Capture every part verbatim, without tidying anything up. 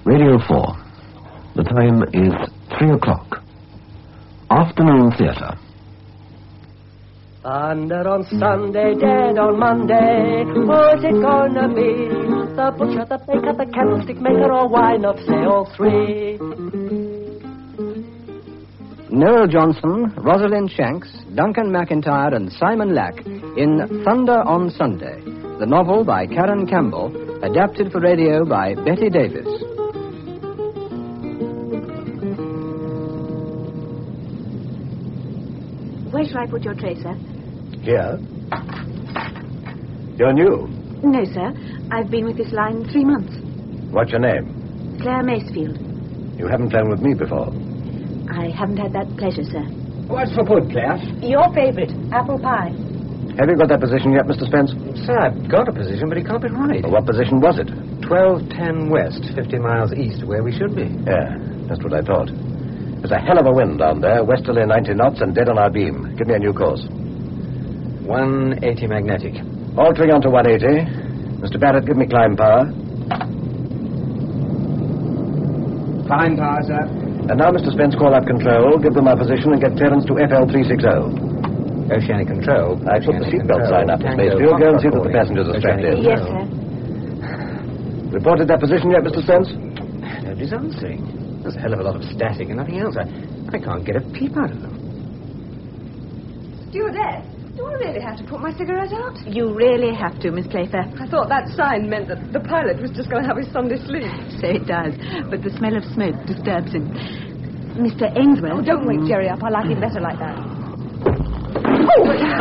Radio four. The time is three o'clock. Afternoon theatre. Thunder on Sunday, dead on Monday. Who's it gonna be? The butcher, the baker, the candlestick maker, or why not say all three? Noel Johnson, Rosalind Shanks, Duncan MacIntyre and Simon Lack in Thunder on Sunday, the novel by Karen Campbell, adapted for radio by Betty Davis. Where shall I put your tray, sir? Here? You're new? No, sir. I've been with this line three months. What's your name? Claire Macefield. You haven't flown with me before. I haven't had that pleasure, sir. What's for good, Claire? Your favourite, apple pie. Have you got that position yet, Mister Spence? Sir, I've got a position, but it can't be right. Well, what position was it? twelve ten west, fifty miles east of where we should be. Yeah, that's what I thought. There's a hell of a wind down there, westerly ninety knots and dead on our beam. Give me a new course. one eighty magnetic. Altering onto one eighty. Mister Barrett, give me climb power. Climb power, sir. And now, Mister Spence, call up control, give them our position, and get clearance to F L three sixty. Oceanic Control. I put the seatbelt sign up, Miss Macefield. Go and see that the passengers are strapped in. Yes, sir. Reported that position yet, Mister Spence? Nobody's answering. There's a hell of a lot of static and nothing else. I, I can't get a peep out of them. Stewardess, do I really have to put my cigarette out? You really have to, Miss Playfair. I thought that sign meant that the pilot was just going to have his Sunday sleep. So it does, but the smell of smoke disturbs him. Mister Ainsworth... Oh, don't wake Jerry up. I like him better like that. Oh,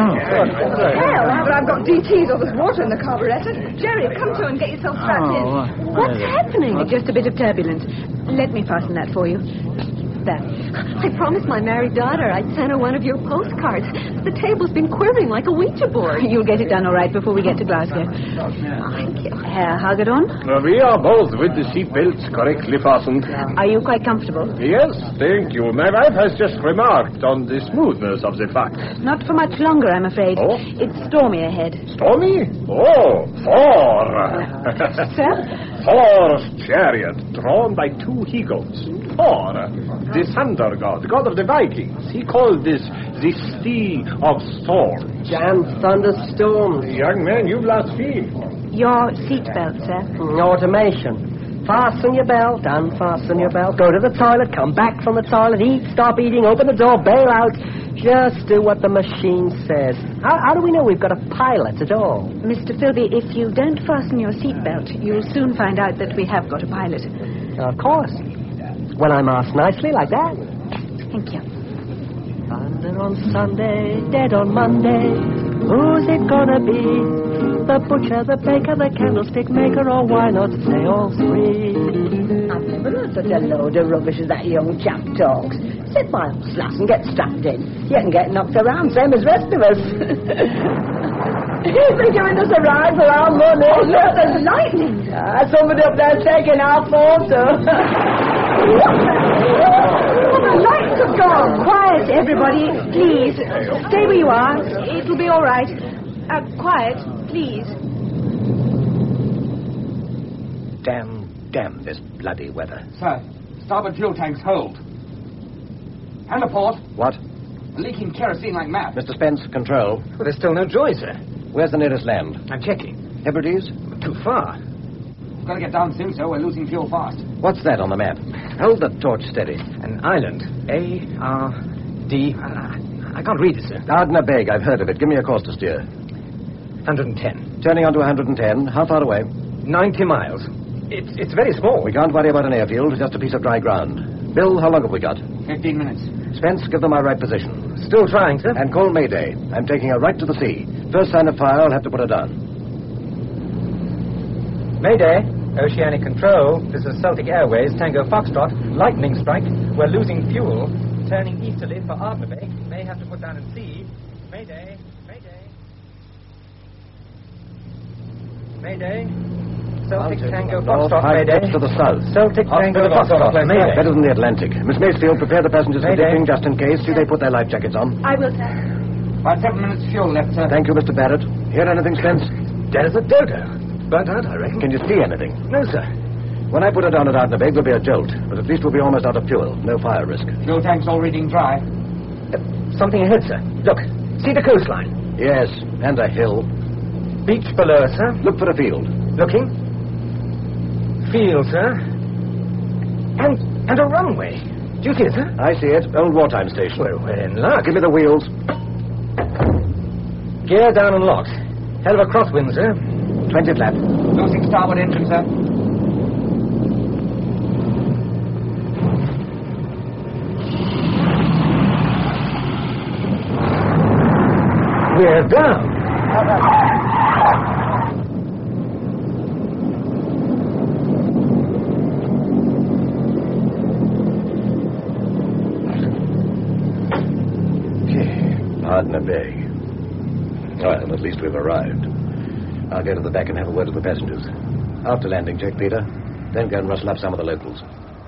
hell, but I've got D Ts or there's water in the carburetor. Jerry, come to and get yourself strapped in. What's happening? Just a bit of turbulence. Let me fasten that for you. There. I promised my married daughter I'd send her one of your postcards. The table's been quivering like a Ouija board. You'll get it done all right before we get to Glasgow. Thank you. Herr Hagedorn? Uh, we are both with the seatbelts correctly fastened. Are you quite comfortable? Yes, thank you. My wife has just remarked on the smoothness of the fact. Not for much longer, I'm afraid. Oh? It's stormy ahead. Stormy? Oh, Thor. Sir? Thor's chariot, drawn by two he-goats. Thor, the thunder god, god of the Vikings. He called this the Steed of Storms. Jam thunderstorms. Young man, you blaspheme. Your seatbelt, sir. Automation. Fasten your belt, unfasten your belt, go to the toilet, come back from the toilet, eat, stop eating, open the door, bail out. Just do what the machine says. How, how do we know we've got a pilot at all? Mister Philby, if you don't fasten your seatbelt, you'll soon find out that we have got a pilot. Of course. When I'm asked nicely like that. Thank you. Thunder on Sunday, dead on Monday. Who's it gonna be? The butcher, the baker, the candlestick maker, or why not say all three? I've never heard such a load of rubbish as that young chap talks. Sit by old slass and get strapped in. You can get knocked around, same as rest of us. He's been giving us a ride for our money. Oh, look, there's lightning. Ah, somebody up there taking our photo. The lights have gone. Quiet, everybody, please. Stay where you are. It'll be all right. Uh, quiet, please. Damn, damn this bloody weather. Sir, starboard fuel tanks hold. And a port. What? Leaking kerosene like mad. Mister Spence, control. Well, there's still no joy, sir. Where's the nearest land? I'm checking. Hebrides? Too far. We've got to get down soon, sir. We're losing fuel fast. What's that on the map? Hold the torch steady. An island. A R D. I, I can't read it, sir. Ardna Beg, I've heard of it. Give me a course to steer. one hundred ten. Turning on to one hundred ten. How far away? ninety miles. It's, it's very small. We can't worry about an airfield, just a piece of dry ground. Bill, how long have we got? Fifteen minutes. Spence, give them our right position. Still trying, sir. And call Mayday. I'm taking her right to the sea. First sign of fire, I'll have to put her down. Mayday. Oceanic Control. This is Celtic Airways, Tango Foxtrot. Lightning strike. We're losing fuel. Turning easterly for Ardnabeg. May have to put down at sea. Mayday. Mayday. Mayday. Celtic Tango Foxtrot, Mayday. To the south. Celtic Tango Foxtrot, Mayday. Better than the Atlantic. Miss Macefield, prepare the passengers for dipping just in case. Do they put their life jackets on? I will, sir. About seven minutes fuel left, sir. Thank you, Mister Barrett. Hear anything, Spence? Dead as a dodo. Burnt out, I reckon. Can you see anything? No, sir. When I put her down at Ardnabeg, there'll be a jolt, but at least we'll be almost out of fuel. No fire risk. Fuel tank's all reading dry. Uh, something ahead, sir. Look, see the coastline? Yes, and a hill. Beach below, sir. Look for a field. Looking. Field, sir. And and a runway. Do you see it, sir? I see it. Old wartime station. Well, we're in luck. Give me the wheels. Gear down and locked. Hell of a crosswind, sir. Twenty flat. Losing starboard engine, sir. We're down. Ardnabeg. Well, at least we've arrived. I'll go to the back and have a word with the passengers. After landing, check, Peter. Then go and rustle up some of the locals.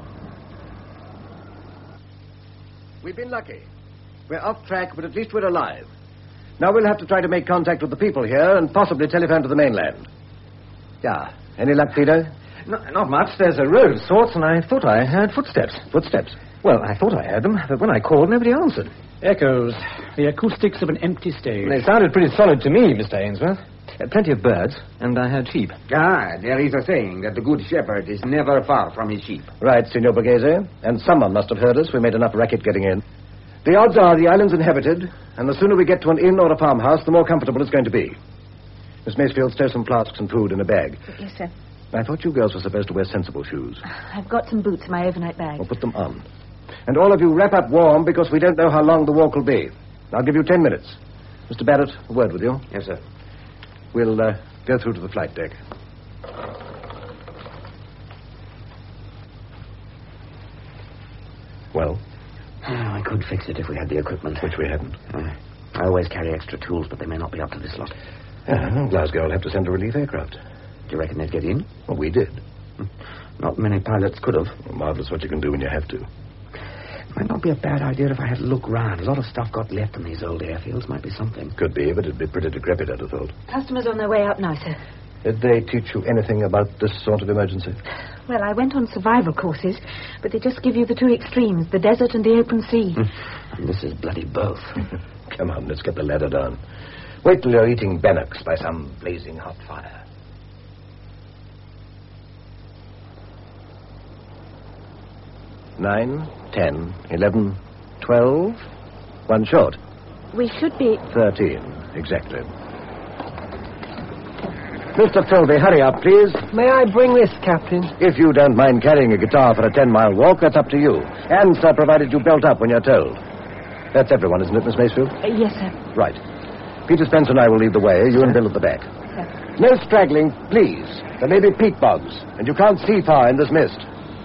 We've been lucky. We're off track, but at least we're alive. Now we'll have to try to make contact with the people here and possibly telephone to the mainland. Yeah. Any luck, Peter? No, not much. There's a road of sorts, and I thought I heard footsteps. Footsteps? Well, I thought I heard them, but when I called, nobody answered. Echoes. The acoustics of an empty stage. They sounded pretty solid to me, Mister Ainsworth. Uh, plenty of birds, and I heard sheep. Ah, there is a saying that the good shepherd is never far from his sheep. Right, Signor Borghese. And someone must have heard us. We made enough racket getting in. The odds are the island's inhabited, and the sooner we get to an inn or a farmhouse, the more comfortable it's going to be. Miss Macefield, stow some flasks and food in a bag. Yes, sir. I thought you girls were supposed to wear sensible shoes. I've got some boots in my overnight bag. Well, put them on. And all of you wrap up warm, because we don't know how long the walk will be. I'll give you ten minutes. Mister Barrett, a word with you. Yes, sir. We'll uh, go through to the flight deck. Well? Oh, I could fix it if we had the equipment. Which we hadn't. Uh, I always carry extra tools, but they may not be up to this lot. Yeah, Glasgow will have to send a relief aircraft. Do you reckon they'd get in? Well, we did. Not many pilots could have. Well, marvelous what you can do when you have to. Might not be a bad idea if I had a look round. A lot of stuff got left in these old airfields. Might be something. Could be, but it'd be pretty decrepit, I'd have thought. Customers on their way out now, sir. Did they teach you anything about this sort of emergency? Well, I went on survival courses, but they just give you the two extremes, the desert and the open sea. And this is bloody both. Come on, let's get the ladder down. Wait till you're eating bannocks by some blazing hot fire. Nine, ten, eleven, twelve. One short. We should be... Thirteen, exactly. Mister Philby, hurry up, please. May I bring this, Captain? If you don't mind carrying a guitar for a ten-mile walk, that's up to you. And, sir, provided you belt up when you're told. That's everyone, isn't it, Miss Macefield? Uh, yes, sir. Right. Peter Spence and I will lead the way. You and Bill at the back. Sir. No straggling, please. There may be peat bogs, and you can't see far in this mist.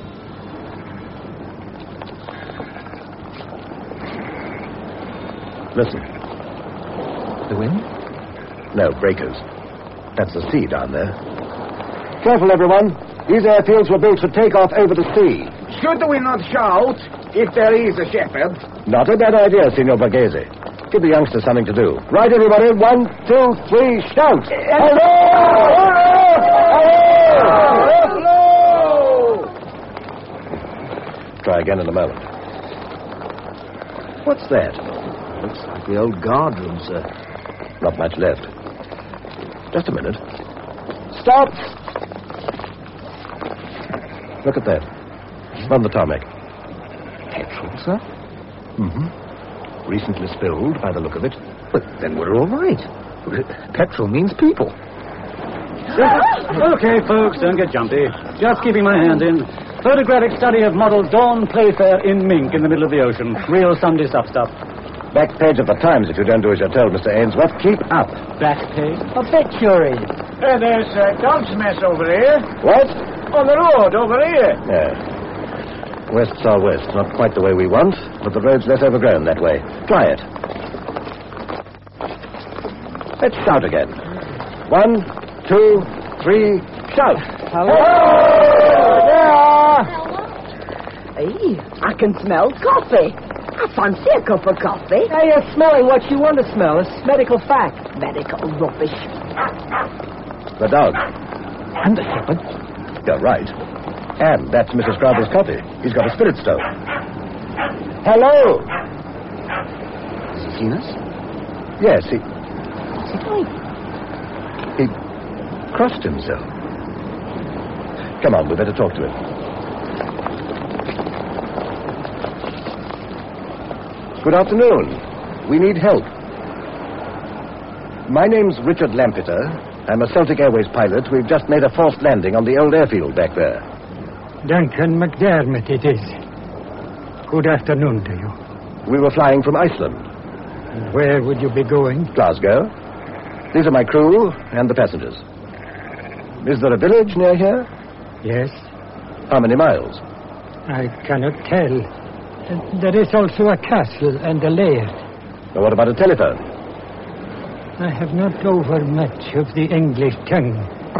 Listen. The wind? No, breakers. That's the sea down there. Careful, everyone. These airfields were built for takeoff over the sea. Should we not shout if there is a shepherd? Not a bad idea, Signor Borghese. Give the youngsters something to do. Right, everybody. One, two, three, shout! Hello! Hello! Try again in a moment. What's that? Looks like the old guard room, sir. Not much left. Just a minute. Stop! Look at that. On the tarmac. Petrol, sir? Mm-hmm. Recently spilled, by the look of it. But then we're all right. Petrol means people. Okay, folks, don't get jumpy. Just keeping my hand in. Photographic study of model Dawn Playfair in mink in the middle of the ocean. Real Sunday stuff stuff. Back page of the Times if you don't do as you're told, Mister Ainsworth. Keep up. Back page? Obituary. Hey, there's a dog's mess over here. What? On the road, over here. Yeah. West southwest. Not quite the way we want, but the road's less overgrown that way. Try it. Let's shout again. One, two, three, shout. Hello. There. Hey, I can smell coffee. I fancy a cup of coffee. Hey, you're smelling what you want to smell. It's medical fact. Medical rubbish. The dog. And the shepherd. You're right. And that's Missus Crowther's coffee. He's got a spirit stove. Hello! Has he seen us? Yes, he... What's he doing? He crossed himself. Come on, we'd better talk to him. Good afternoon. We need help. My name's Richard Lampeter. I'm a Celtic Airways pilot. We've just made a forced landing on the old airfield back there. Duncan McDermott it is. Good afternoon to you. We were flying from Iceland. And where would you be going? Glasgow. These are my crew and the passengers. Is there a village near here? Yes. How many miles? I cannot tell. There is also a castle and a lair. Now, what about a telephone? I have not over much of the English tongue.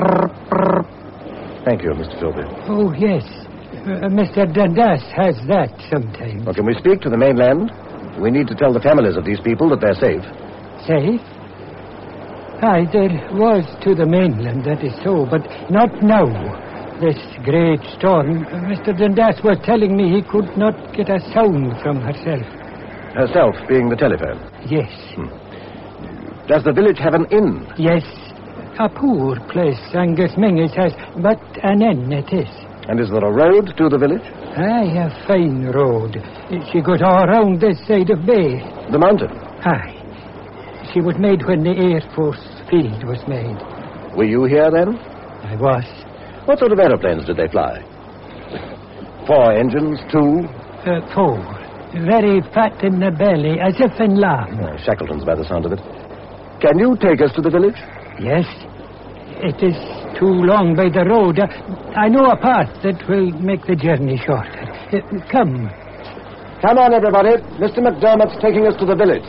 Thank you, Mister Philby. Oh, yes. Uh, Mister Dundas has that sometimes. Well, can we speak to the mainland? We need to tell the families of these people that they're safe. Safe? Aye, there was to the mainland, that is so, but not now. This great storm, uh, Mister Dundas was telling me he could not get a sound from herself. Herself being the telephone? Yes. Hmm. Does the village have an inn? Yes. A poor place, Angus Mingus has, but an inn it is. And is there a road to the village? Aye, a fine road. She goes all round this side of Bay. The mountain? Aye. She was made when the Air Force field was made. Were you here then? I was. What sort of aeroplanes did they fly? Four engines, two? Uh, four. Very fat in the belly, as if in lamb. Oh, Shackleton's by the sound of it. Can you take us to the village? Yes. It is too long by the road. Uh, I know a path that will make the journey shorter. Uh, come. Come on, everybody. Mister McDermott's taking us to the village.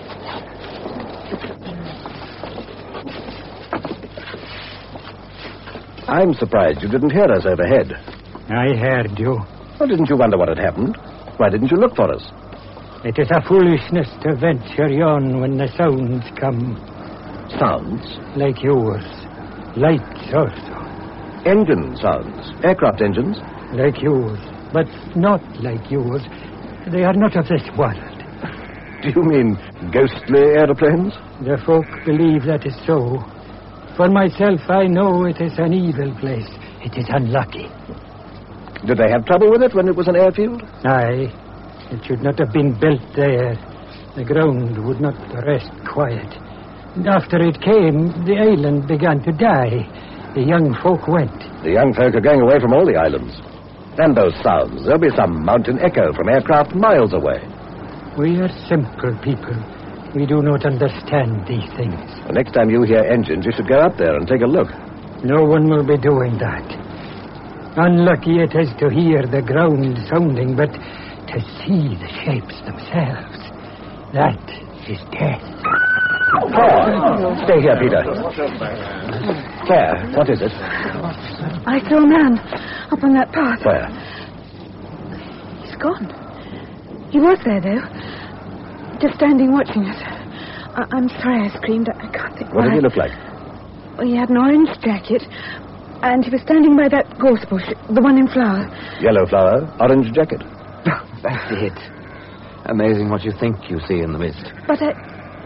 I'm surprised you didn't hear us overhead. I heard you. Well, didn't you wonder what had happened? Why didn't you look for us? It is a foolishness to venture yon when the sounds come. Sounds? Like yours. Lights also. Engine sounds. Aircraft engines? Like yours. But not like yours. They are not of this world. Do you mean ghostly aeroplanes? The folk believe that is so. For myself, I know it is an evil place. It is unlucky. Did they have trouble with it when it was an airfield? Aye. It should not have been built there. The ground would not rest quiet. And after it came, the island began to die. The young folk went. The young folk are going away from all the islands. And those sounds. There'll be some mountain echo from aircraft miles away. We are simple people. We do not understand these things. The next time you hear engines, you should go up there and take a look. No one will be doing that. Unlucky it is to hear the ground sounding, but to see the shapes themselves. That is death. Claire, stay here, Peter. Claire, what is it? I saw a man up on that path. Where? He's gone. He was there, though. Just standing watching us. I- I'm sorry I screamed. I can't think What why. did he look like? Well, he had an orange jacket, and he was standing by that gorse bush, the one in flower. Yellow flower, orange jacket. That's it. Amazing what you think you see in the mist. But I...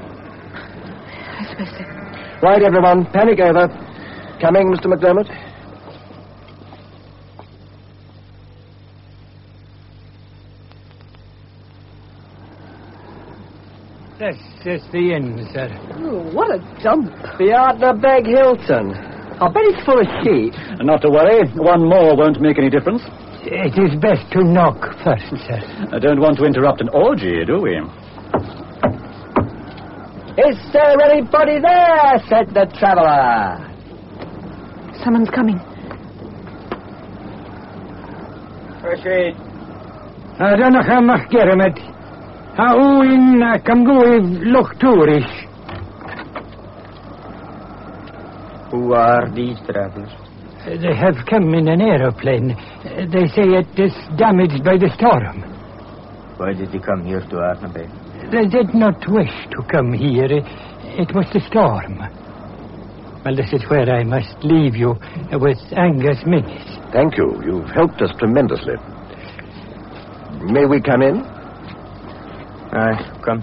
I suppose so. Right, everyone. Panic over. Coming, Mister McDermott. This is the inn, sir. Oh, what a jump. Beyond the Beg Hilton. I bet it's full of sheep. Not to worry. One more won't make any difference. It is best to knock first, sir. I don't want to interrupt an orgy, do we? Is there anybody there? Said the traveller. Someone's coming. Proceed. I don't know how much get him at. How in Kamgui look tourish. Who are these travelers? They have come in an aeroplane. They say it is damaged by the storm. Why did you come here to Arnaby? They did not wish to come here. It was the storm. Well, this is where I must leave you uh, with Angus Minnis. Thank you. You've helped us tremendously. May we come in? Aye, come.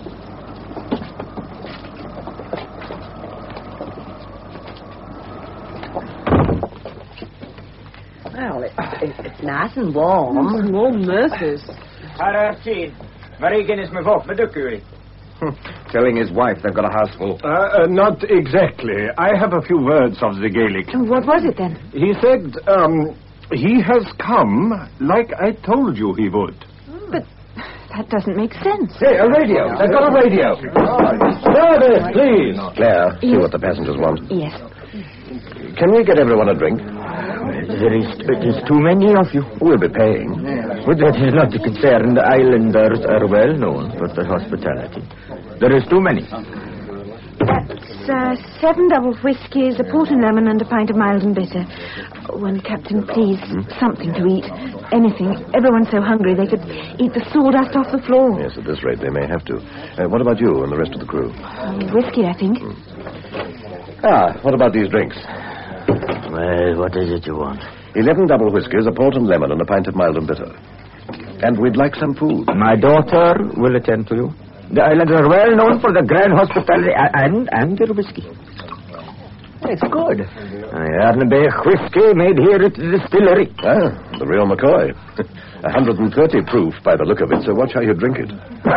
Well, it, it, it's nice and warm. Warm nurses. Herr Seed, Marie Guinness me våg med duckuri. Telling his wife they've got a house full. Uh, uh, not exactly. I have a few words of the Gaelic. What was it then? He said, um, he has come like I told you he would. But that doesn't make sense. Hey, a radio. They've got a radio. Service, please. Claire, see what the passengers want. Yes. Can we get everyone a drink? There is, it is too many of you. We'll be paying. But that is not a concern. The islanders are well known for their hospitality. There is too many. That's uh, seven double whiskies, a port and lemon, and a pint of mild and bitter. When Captain, please, hmm? something to eat. Anything. Everyone's so hungry they could eat the sawdust off the floor. Yes, at this rate they may have to. Uh, what about you and the rest of the crew? Um, whiskey, I think. Hmm. Ah, what about these drinks? Well, what is it you want? Eleven double whiskies, a port and lemon, and a pint of mild and bitter. And we'd like some food. My daughter will attend to you. The islanders are well known for the grand hospitality and, and their whiskey. It's good. Arnabay whiskey made here at the distillery. Ah, the real McCoy. one hundred thirty proof by the look of it, so watch how you drink it.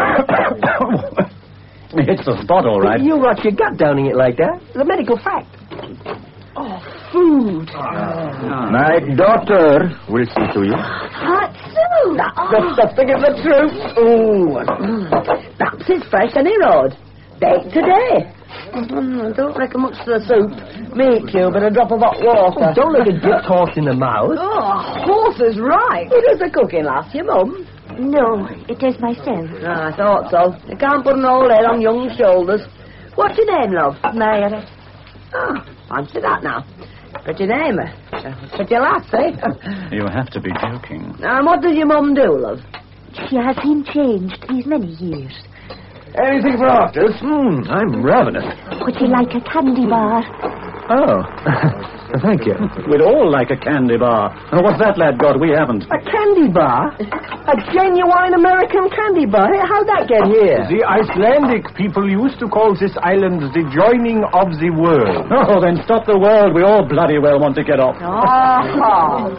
It's the spot, all right. You rot your gut downing it like that. It's a medical fact. Oh, food. My daughter will see to you. Hot soup. Just the thing of the truth. Ooh. Perhaps it's fresh any road. Baked today. Mm, I don't reckon much to the soup. Meat cube and a drop of hot water. Oh, don't let it dip horse in the mouth. Oh, horse is right. Who does the cooking, lass? Your mum? No, it is myself. Ah, I thought so. You can't put an old head on young shoulders. What's your name, love? Mary. Oh, fancy that now. Pretty name. Pretty lass, eh? You have to be joking. And what does your mum do, love? She has been changed these many years. Anything for afters? Hmm, I'm ravenous. Would you like a candy bar? Oh, thank you. We'd all like a candy bar. Oh, what's that, lad God? We haven't. A candy bar? A genuine American candy bar? How'd that get here? The Icelandic people used to call this island the joining of the world. Oh, then stop the world. We all bloody well want to get off. Oh.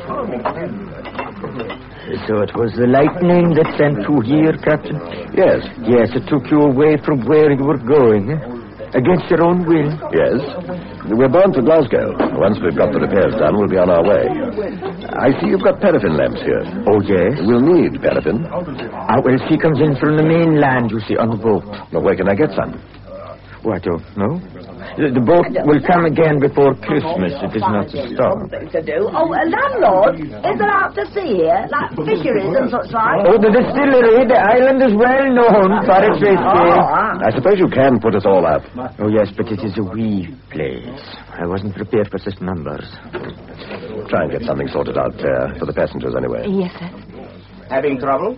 So it was the lightning that sent you here, Captain? Yes. Yes, it took you away from where you were going, eh? Against your own will? Yes. We're bound to Glasgow. Once we've got the repairs done, we'll be on our way. I see you've got paraffin lamps here. Oh, yes? We'll need paraffin. Ah, well, she comes in from the mainland, you see, on the boat. Well, where can I get some? Oh, I don't know. The, the boat will come again before Christmas. It is not a storm. Something to do. Oh, a landlord? Is there out to sea here? Like fisheries and such like? Oh, the distillery. The island is well known for its whiskey. Oh, I suppose you can put us all up. Oh, yes, but it is a wee place. I wasn't prepared for such numbers. Try and get something sorted out, Claire, for the passengers anyway. Yes, sir. Having trouble?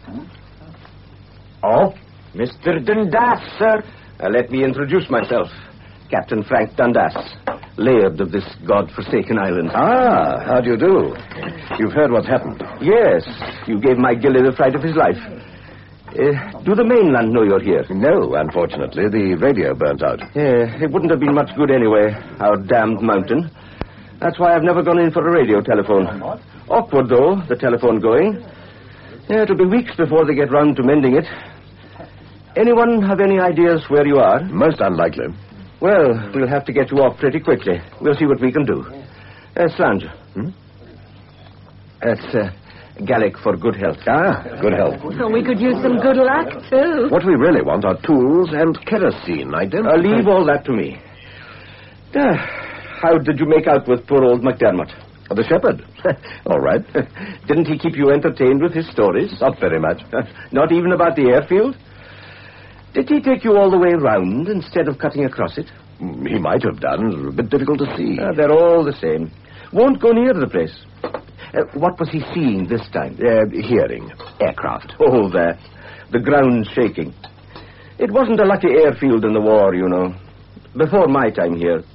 Oh, Mister Dundas, sir. Uh, let me introduce myself. Captain Frank Dundas, laird of this god-forsaken island. Ah, how do you do? You've heard what's happened. Yes, you gave my gilly the fright of his life. Uh, do the mainland know you're here? No, unfortunately. The radio burnt out. Yeah, it wouldn't have been much good anyway, our damned mountain. That's why I've never gone in for a radio telephone. Awkward, though, the telephone going. Yeah, it'll be weeks before they get round to mending it. Anyone have any ideas where you are? Most unlikely. Well, we'll have to get you off pretty quickly. We'll see what we can do. Uh, Slange. Hmm? That's uh, Gaelic for good health. Ah, good health. Well, we could use some good luck, too. What we really want are tools and kerosene. I don't... Uh, leave all that to me. Uh, how did you make out with poor old McDermott? The shepherd. All right. Didn't he keep you entertained with his stories? Not very much. Not even about the airfield? Did he take you all the way round instead of cutting across it? He might have done. It was a bit difficult to see. Uh, they're all the same. Won't go near the place. Uh, what was he seeing this time? Uh, hearing. Aircraft. Oh, that. The ground shaking. It wasn't a lucky airfield in the war, you know. Before my time here.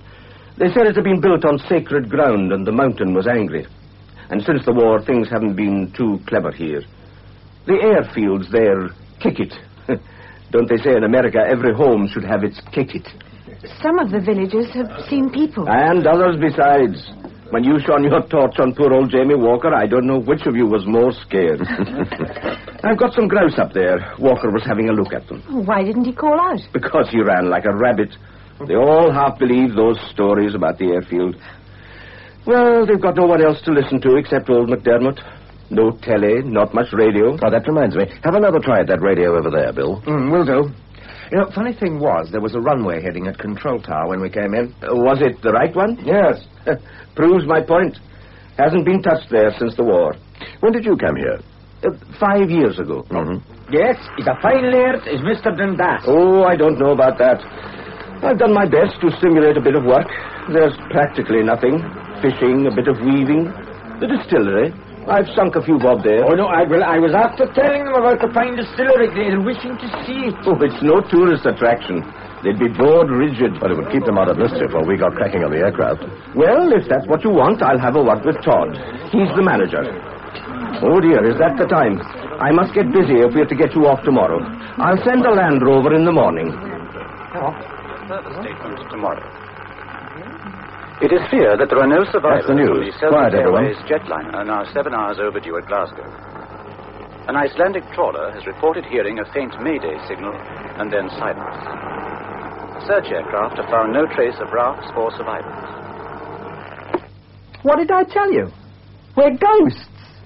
They said it had been built on sacred ground and the mountain was angry. And since the war, things haven't been too clever here. The airfields there kick it. Don't they say in America every home should have its kick it? Some of the villagers have seen people. And others besides. When you shone your torch on poor old Jamie Walker, I don't know which of you was more scared. I've got some grouse up there. Walker was having a look at them. Why didn't he call out? Because he ran like a rabbit. They all half believe those stories about the airfield. Well, they've got no one else to listen to except old McDermott. No telly, not much radio. Oh, that reminds me. Have another try at that radio over there, Bill. Mm, will do. You know, funny thing was, there was a runway heading at Control Tower when we came in. Uh, was it the right one? Yes. Proves my point. Hasn't been touched there since the war. When did you come here? Uh, five years ago. Mm-hmm. Yes, he's a fine laird, is Mister Dundas. Oh, I don't know about that. I've done my best to stimulate a bit of work. There's practically nothing. Fishing, a bit of weaving. The distillery. I've sunk a few bob there. Oh, no, I, well, I was after telling them about the fine distillery. They're wishing to see it. Oh, it's no tourist attraction. They'd be bored rigid. But it would keep them out of mischief while we got cracking on the aircraft. Well, if that's what you want, I'll have a word with Todd. He's the manager. Oh, dear, is that the time? I must get busy if we're to get you off tomorrow. I'll send a Land Rover in the morning. Further statement tomorrow. It is feared that there are no survivors That's the news. from the Celtic Quiet, everyone. Airways jetliner now seven hours overdue at Glasgow. An Icelandic trawler has reported hearing a faint Mayday signal and then silence. Search aircraft have found no trace of rafts or survivors. What did I tell you? We're ghosts.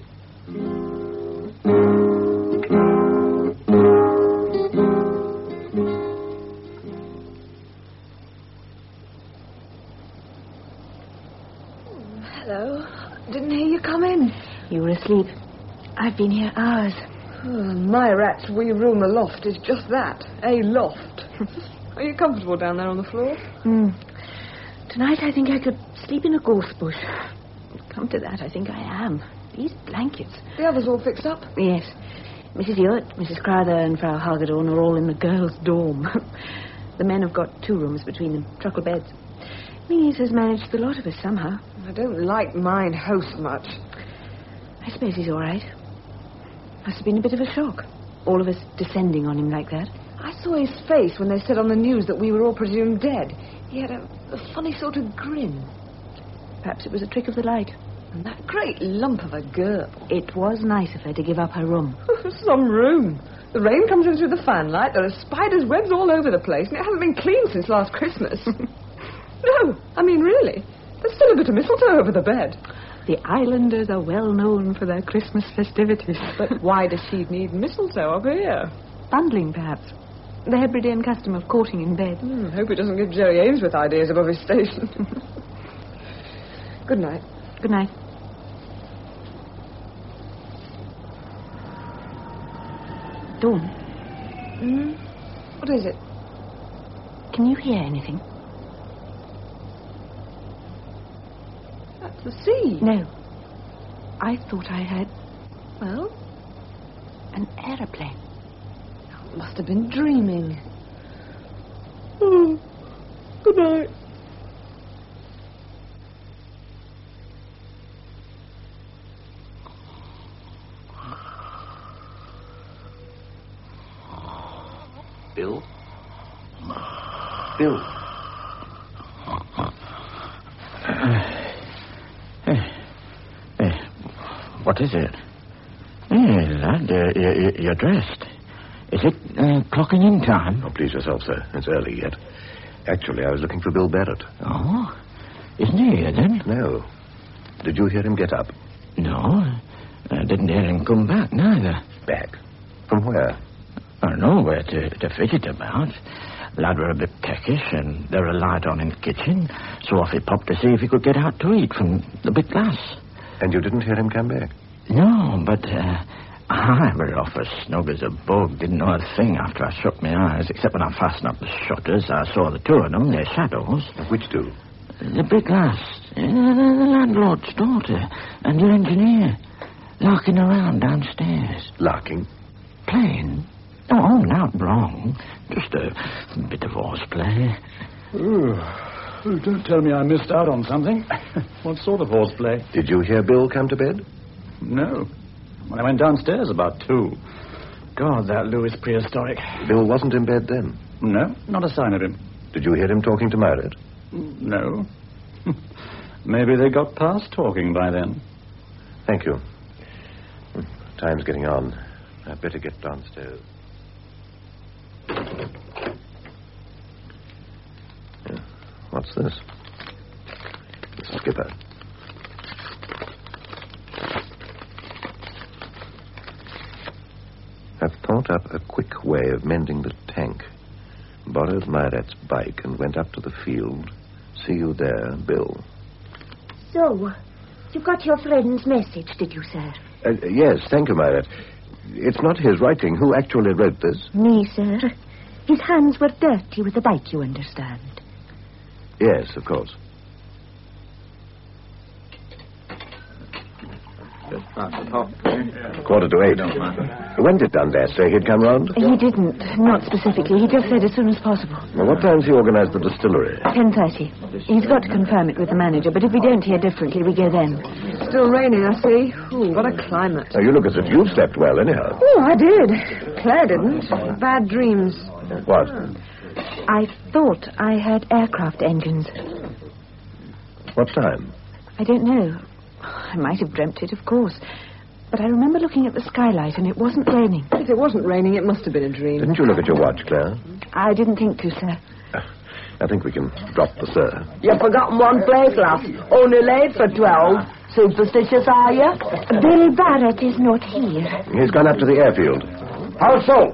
Hello. Didn't hear you come in. You were asleep. I've been here hours. Oh, my rat's wee room aloft is just that, a loft. Are you comfortable down there on the floor? Mm. Tonight I think I could sleep in a gorse bush. Come to that, I think I am. These blankets. The others all fixed up? Yes. Missus Ewart, Missus Crowther and Frau Hagedorn are all in the girls' dorm. The men have got two rooms between them, truckle beds. Mies has managed the lot of us somehow. I don't like mine host much. I suppose he's all right. Must have been a bit of a shock. All of us descending on him like that. I saw his face when they said on the news that we were all presumed dead. He had a, a funny sort of grin. Perhaps it was a trick of the light. And that great lump of a girl. It was nice of her to give up her room. Some room. The rain comes in through the fanlight. There are spiders' webs all over the place, and it hasn't been cleaned since last Christmas. No, I mean, really. There's still a bit of mistletoe over the bed. The islanders are well known for their Christmas festivities. But why does she need mistletoe up here? Bundling, perhaps. The Hebridean custom of courting in bed. Hmm, hope he doesn't give Jerry Ainsworth ideas above his station. Good night. Good night. Dawn. Hmm? What is it? Can you hear anything? That's the sea. No. I thought I heard... Well? An aeroplane. Oh, must have been dreaming. Oh, good night. Bill? Bill? What is it? Hey, lad, uh, you're, you're dressed. Is it uh, clocking in time? Oh, please yourself, sir. It's early yet. Actually, I was looking for Bill Barrett. Oh? Isn't he here, then? No. Did you hear him get up? No. I didn't hear him come back, neither. Back? From where? I don't know where to, to fidget about. Lad were a bit peckish, and there were a light on in the kitchen, so off he popped to see if he could get out to eat from the big glass. And you didn't hear him come back? No, but uh, I were off as snug as a bug. Didn't know a thing after I shut my eyes, except when I fastened up the shutters. I saw the two of them, their shadows. Which two? The big lass, uh, the, the landlord's daughter, and your engineer, larking around downstairs. Larking? Playing. Oh, not wrong. Just a bit of horseplay. Ooh, Oh, don't tell me I missed out on something. What sort of horseplay? Did you hear Bill come to bed? No. When I went downstairs about two. God, that Lou is prehistoric. Bill wasn't in bed then? No, not a sign of him. Did you hear him talking to Myrat? No. Maybe they got past talking by then. Thank you. Time's getting on. I'd better get downstairs. Yeah. What's this? The skipper. I've thought up a quick way of mending the tank. Borrowed Myrat's bike and went up to the field. See you there, Bill. So, you got your friend's message, did you, sir? Uh, yes, thank you, Myrat. It's not his writing. Who actually wrote this? Me, sir. His hands were dirty with the bike, you understand. Yes, of course. Quarter to eight. When did Dundas say he'd come round? He didn't, not specifically. He just said as soon as possible. Well, what time's he organised the distillery? ten thirty. He's got to confirm it with the manager, but if we don't hear differently, we go then. Still raining, I see. Ooh, what a climate. Now, you look as if you've slept well, anyhow. Oh, I did. Claire didn't. Bad dreams. What? I thought I heard aircraft engines. What time? I don't know. I might have dreamt it, of course. But I remember looking at the skylight, and it wasn't raining. If it wasn't raining, it must have been a dream. Didn't you look at your watch, Claire? I didn't think to, sir. I think we can drop the sir. You've forgotten one place, lass. Only late for twelve. Superstitious, are you? Bill Barrett is not here. He's gone up to the airfield. How so?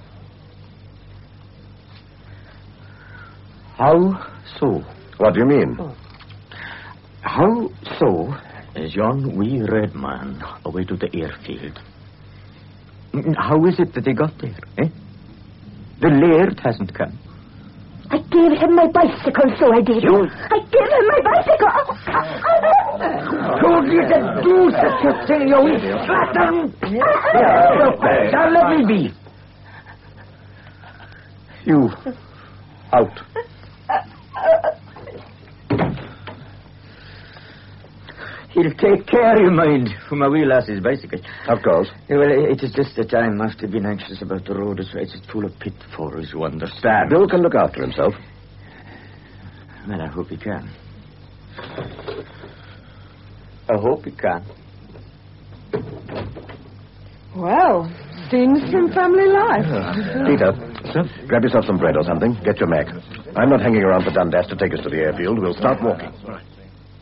How so? What do you mean? How so is yon wee red man away to the airfield? How is it that they got there, eh? The laird hasn't come. I gave him my bicycle, so I did. You? I gave him my bicycle. Told you to do such a thing, you wee slattern! Now let me be. You, out. He'll take care, you mind, for my wee lass's bicycle. Of course. Yeah, well, it is just that I must have been anxious about the road. It's, it's full of pitfalls, you understand. Bill can look after himself. Well, I hope he can. I hope he can. Well, scenes from family life. Peter, sir, grab yourself some bread or something. Get your Mac. I'm not hanging around for Dundas to take us to the airfield. We'll start walking. All right.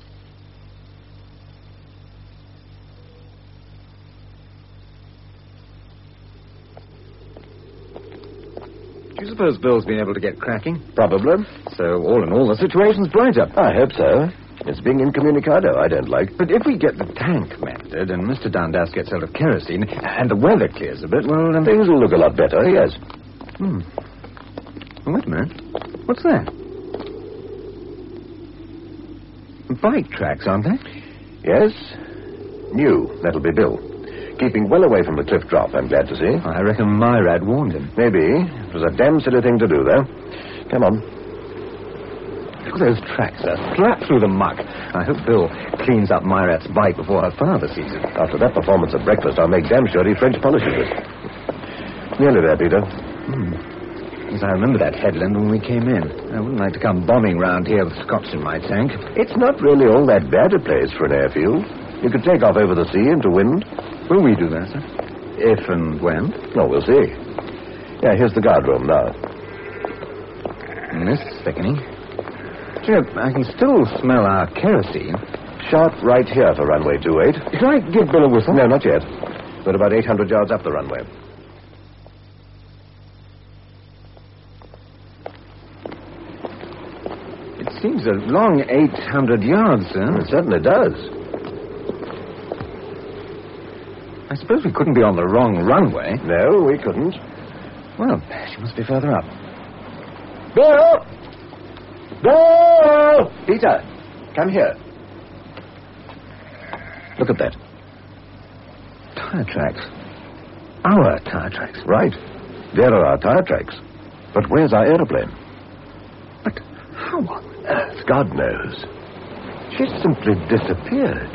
Do you suppose Bill's been able to get cracking? Probably. So, all in all, the situation's brighter. I hope so. It's being incommunicado I don't like. But if we get the tank mended and Mister Dundas gets hold of kerosene and the weather clears a bit, well... Um... Things will look a lot better, yes. Hmm. Oh, wait a minute. What's that? Bike tracks, aren't they? Yes. New. That'll be Bill. Keeping well away from the cliff drop, I'm glad to see. I reckon Myrat warned him. Maybe. It was a damn silly thing to do, though. Come on. Look at those tracks, sir. Slap through the muck. I hope Bill cleans up Myrat's bike before her father sees it. After that performance at breakfast, I'll make damn sure he French polishes it. Nearly there, Peter. Hmm. Yes, I remember that headland when we came in. I wouldn't like to come bombing round here with Scots in my tank. It's not really all that bad a place for an airfield. You could take off over the sea into wind. Will we do that, sir? If and when? Oh, we'll see. Yeah, here's the guard room now. And this is thickening. Chip, I can still smell our kerosene. Sharp right here for runway two eight. Can I give Bill a whistle? No, not yet. We're about eight hundred yards up the runway. It seems a long eight hundred yards, sir. It certainly does. I suppose we couldn't be on the wrong runway. No, we couldn't. Well, she must be further up. Bill! Bill! Peter, come here. Look at that. Tire tracks. Our tire tracks. Right. There are our tire tracks. But where's our aeroplane? But how on earth God knows. She simply disappeared.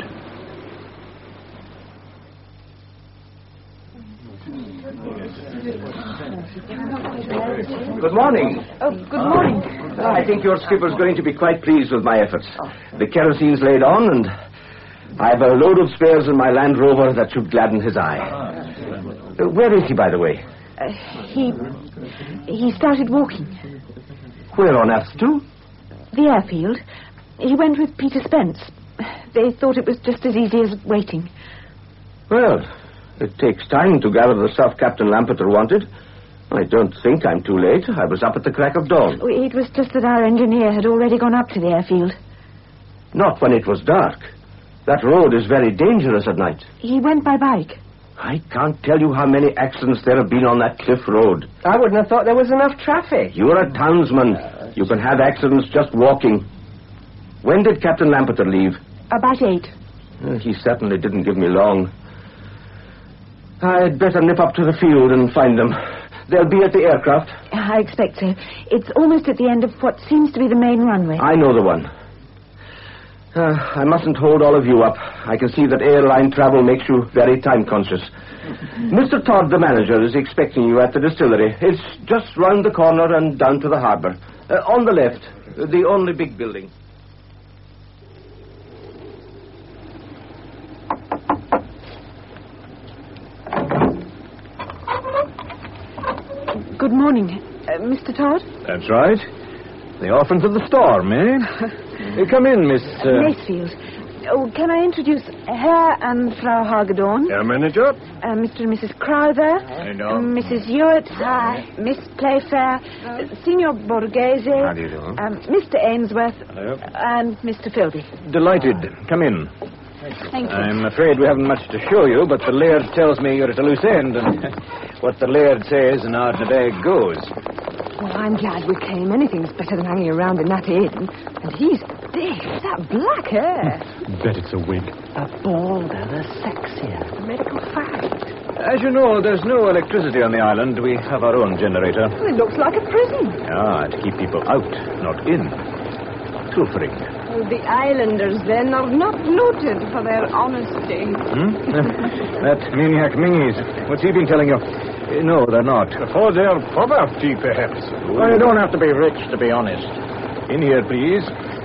Good morning. Oh, good morning. I think your skipper's going to be quite pleased with my efforts. The kerosene's laid on, and I've a load of spares in my Land Rover that should gladden his eye. Uh, where is he, by the way? Uh, he... he started walking. Where on earth to? The airfield. He went with Peter Spence. They thought it was just as easy as waiting. Well, it takes time to gather the stuff Captain Lampeter wanted. I don't think I'm too late. I was up at the crack of dawn. It was just that our engineer had already gone up to the airfield. Not when it was dark. That road is very dangerous at night. He went by bike. I can't tell you how many accidents there have been on that cliff road. I wouldn't have thought there was enough traffic. You're a townsman. You can have accidents just walking. When did Captain Lampeter leave? About eight. Uh, he certainly didn't give me long. I'd better nip up to the field and find them. They'll be at the aircraft. I expect so. It's almost at the end of what seems to be the main runway. I know the one. Uh, I mustn't hold all of you up. I can see that airline travel makes you very time-conscious. Mister Todd, the manager, is expecting you at the distillery. It's just round the corner and down to the harbour. Uh, on the left, the only big building. Good morning, uh, Mister Todd. That's right. The orphans of the storm, eh? uh, come in, Miss... Uh... Macefield. Oh, can I introduce Herr and Frau Hagedorn? Herr Manager. Uh, Mister and Missus Crowther. I know. Uh, Missus Hewitt. Hi. Miss Playfair. Uh, Signor Borghese. How do you do? Um, Mister Ainsworth. Hello. And Mister Philby. Delighted. Come in. Thank you. I'm afraid we haven't much to show you, but the Laird tells me you're at a loose end, and what the Laird says in Ardnabeg goes. Well, I'm glad we came. Anything's better than hanging around in that inn. And he's big. That black hair. Bet it's a wig. The bolder, the sexier. Medical fact. As you know, there's no electricity on the island. We have our own generator. Well, it looks like a prison. Ah, to keep people out, not in. Pilfering. Oh, the islanders, then, are not noted for their honesty. Hmm? That maniac Mingies. What's he been telling you? Uh, no, they're not. For their poverty, perhaps. Well, you don't have to be rich to be honest. In here, please.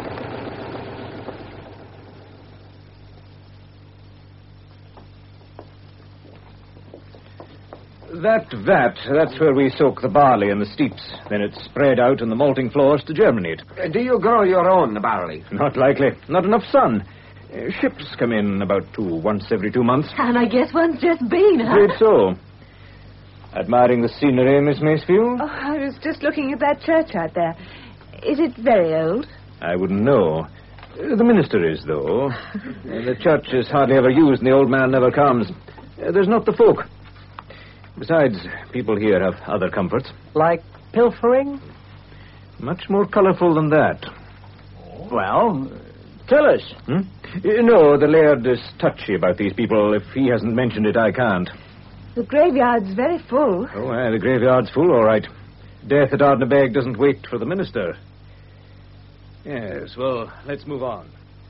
That vat, that's where we soak the barley in the steeps. Then it's spread out on the malting floors to germinate. Uh, do you grow your own barley? Not likely. Not enough sun. Uh, ships come in about two, once every two months. And I guess one's just been, huh? Great so. Admiring the scenery, Miss Macefield? Oh, I was just looking at that church out there. Is it very old? I wouldn't know. Uh, the minister is, though. uh, the church is hardly ever used, and the old man never comes. Uh, there's not the folk. Besides, people here have other comforts. Like pilfering? Much more colourful than that. Well, tell us. Hmm? Uh, no, the Laird is touchy about these people. If he hasn't mentioned it, I can't. The graveyard's very full. Oh, aye, the graveyard's full, all right. Death at Ardnabeg doesn't wait for the minister. Yes, well, let's move on.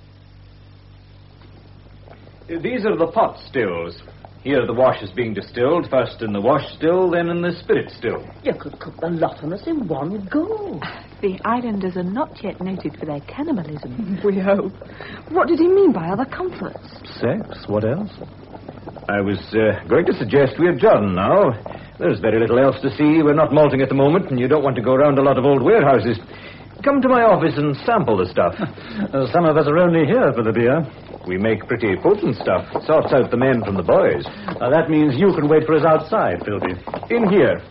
Uh, These are the pot stills. Here the wash is being distilled, first in the wash still, then in the spirit still. You could cook the lot of us in one go. The islanders are not yet noted for their cannibalism. We hope. What did he mean by other comforts? Sex, what else? I was uh, going to suggest we adjourn now. There's very little else to see. We're not malting at the moment, and you don't want to go round a lot of old warehouses. Come to my office and sample the stuff. Uh, some of us are only here for the beer. We make pretty potent stuff. Sorts out the men from the boys. Uh, that means you can wait for us outside, Philby. In here.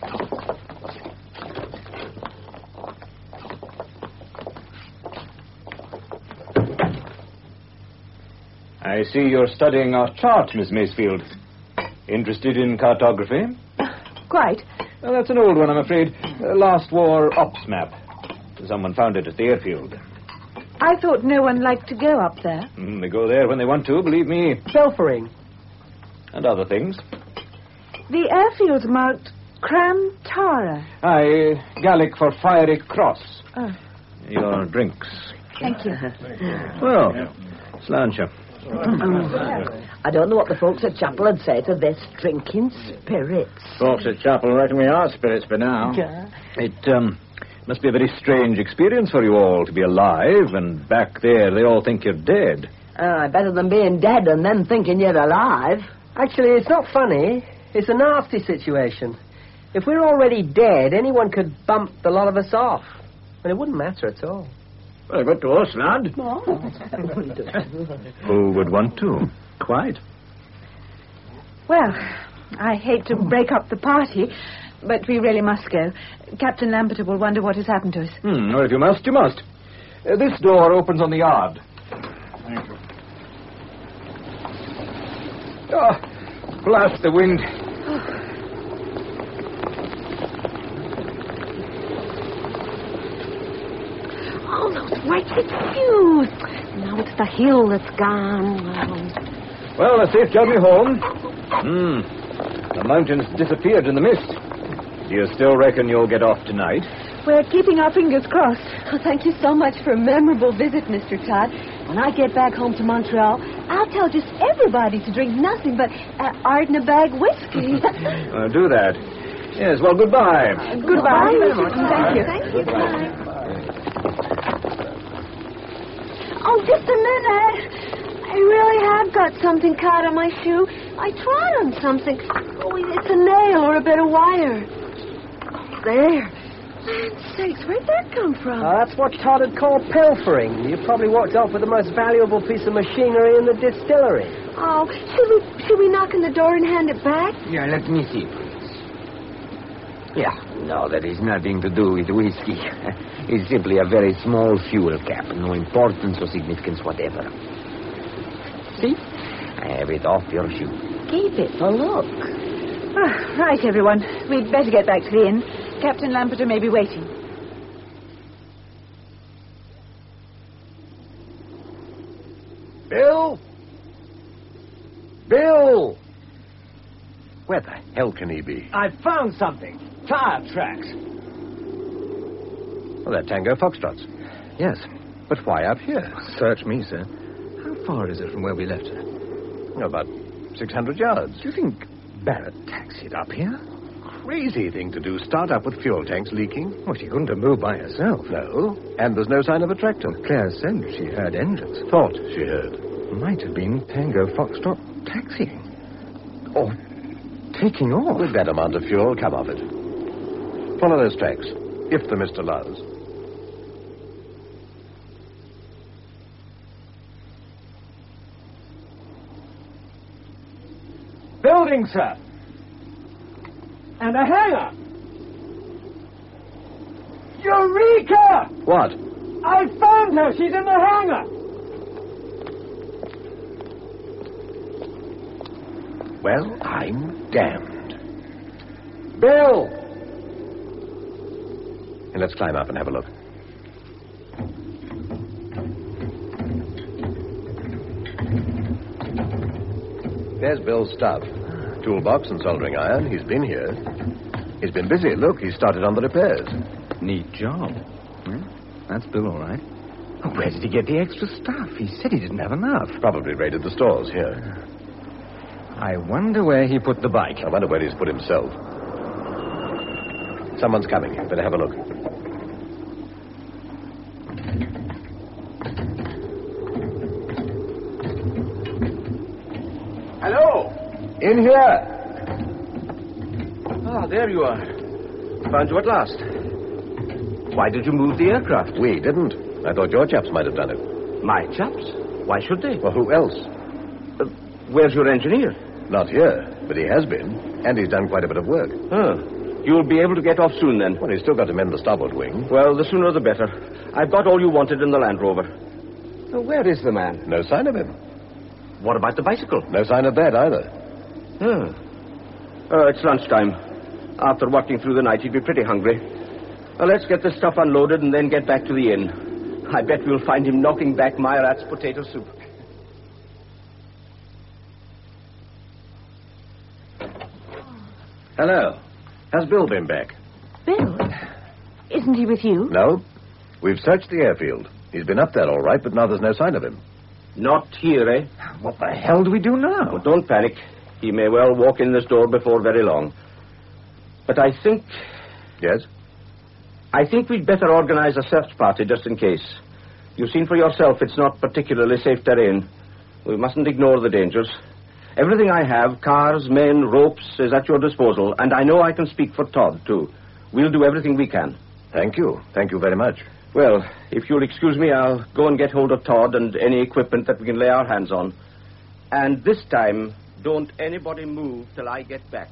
I see you're studying our chart, Miss Macefield. Interested in cartography? Quite. Well, that's an old one, I'm afraid. Uh, last war ops map. Someone found it at the airfield. I thought no one liked to go up there. Mm, they go there when they want to, believe me. Pilfering. And other things. The airfield's marked Cram Tara. Aye, Gaelic for fiery cross. Oh. Your drinks. Thank you. Well, Slancher. I don't know what the folks at Chapel would say to this drinking spirits. Folks at Chapel reckon we are spirits for now. Yeah. It um, must be a very strange experience for you all to be alive, and back there they all think you're dead. Uh, better than being dead and then thinking you're alive. Actually, it's not funny. It's a nasty situation. If we're already dead, anyone could bump the lot of us off. And it wouldn't matter at all. Very good to us, lad. Who would want to? Quite. Well, I hate to break up the party, but we really must go. Captain Lampeter will wonder what has happened to us. Hmm, well, if you must, you must. Uh, this door opens on the yard. Thank you. Oh, blast the wind. Oh, those white hues. Now it's the hill that's gone. Well, a safe journey home. Hmm. The mountains disappeared in the mist. Do you still reckon you'll get off tonight? We're keeping our fingers crossed. Oh, thank you so much for a memorable visit, Mister Todd. When I get back home to Montreal, I'll tell just everybody to drink nothing but uh, Ardnabag whiskey. uh, do that. Yes, well, goodbye. Uh, goodbye. Goodbye. Thank you. Thank you. Bye. Oh, just a minute. I really have got something caught on my shoe. I trod on something. Oh, it's a nail or a bit of wire. There. Land's sakes, where'd that come from? Uh, that's what Todd would call pilfering. You probably walked off with the most valuable piece of machinery in the distillery. Oh, should we should we knock on the door and hand it back? Yeah, let me see, please. Yeah, no, that is nothing to do with whiskey. It's simply a very small fuel cap, no importance or significance whatever. See? I have it off your shoe. Keep it for look. Oh, right, everyone. We'd better get back to the inn. Captain Lampeter may be waiting. Bill? Bill! Where the hell can he be? I found something. Tire tracks. Well, they're Tango Foxtrots. Yes, but why up here? Search me, sir. How far is it from where we left her? Oh, about six hundred yards. Do you think Barrett taxied up here? Crazy thing to do. Start up with fuel tanks leaking. Well, she couldn't have moved by herself. No, and there's no sign of a tractor. Well, Claire said she heard engines. Thought she heard. Might have been Tango Foxtrot taxiing. Or taking off. With that amount of fuel, come off it. Follow those tracks, if the Mister allows. Building, sir. And a hangar. Eureka! What? I found her. She's in the hangar. Well, I'm damned. Bill! And let's climb up and have a look. There's Bill's stuff. Toolbox and soldering iron. He's been here. He's been busy. Look, he started on the repairs. Neat job. Hmm? That's Bill, all right. Oh, where did he get the extra stuff? He said he didn't have enough. Probably raided the stores here. I wonder where he put the bike. I wonder where he's put himself. Someone's coming. Better have a look. Hello? In here. Ah, there you are. Found you at last. Why did you move the aircraft? We didn't. I thought your chaps might have done it. My chaps? Why should they? Well, who else? Uh, where's your engineer? Not here, but he has been. And he's done quite a bit of work. Huh. You'll be able to get off soon, then? Well, he's still got to mend the starboard wing. Well, the sooner the better. I've got all you wanted in the Land Rover. Uh, where is the man? No sign of him. What about the bicycle? No sign of that either. Huh. Uh, it's lunchtime. After working through the night, he'd be pretty hungry. Well, let's get this stuff unloaded and then get back to the inn. I bet we'll find him knocking back Meyerrat's potato soup. Hello. Has Bill been back? Bill? Isn't he with you? No. We've searched the airfield. He's been up there all right, but now there's no sign of him. Not here, eh? What the hell do we do now? Well, don't panic. He may well walk in this door before very long. But I think... Yes? I think we'd better organize a search party just in case. You've seen for yourself it's not particularly safe terrain. We mustn't ignore the dangers. Everything I have, cars, men, ropes, is at your disposal, and I know I can speak for Todd, too. We'll do everything we can. Thank you. Thank you very much. Well, if you'll excuse me, I'll go and get hold of Todd and any equipment that we can lay our hands on. And this time, don't anybody move till I get back.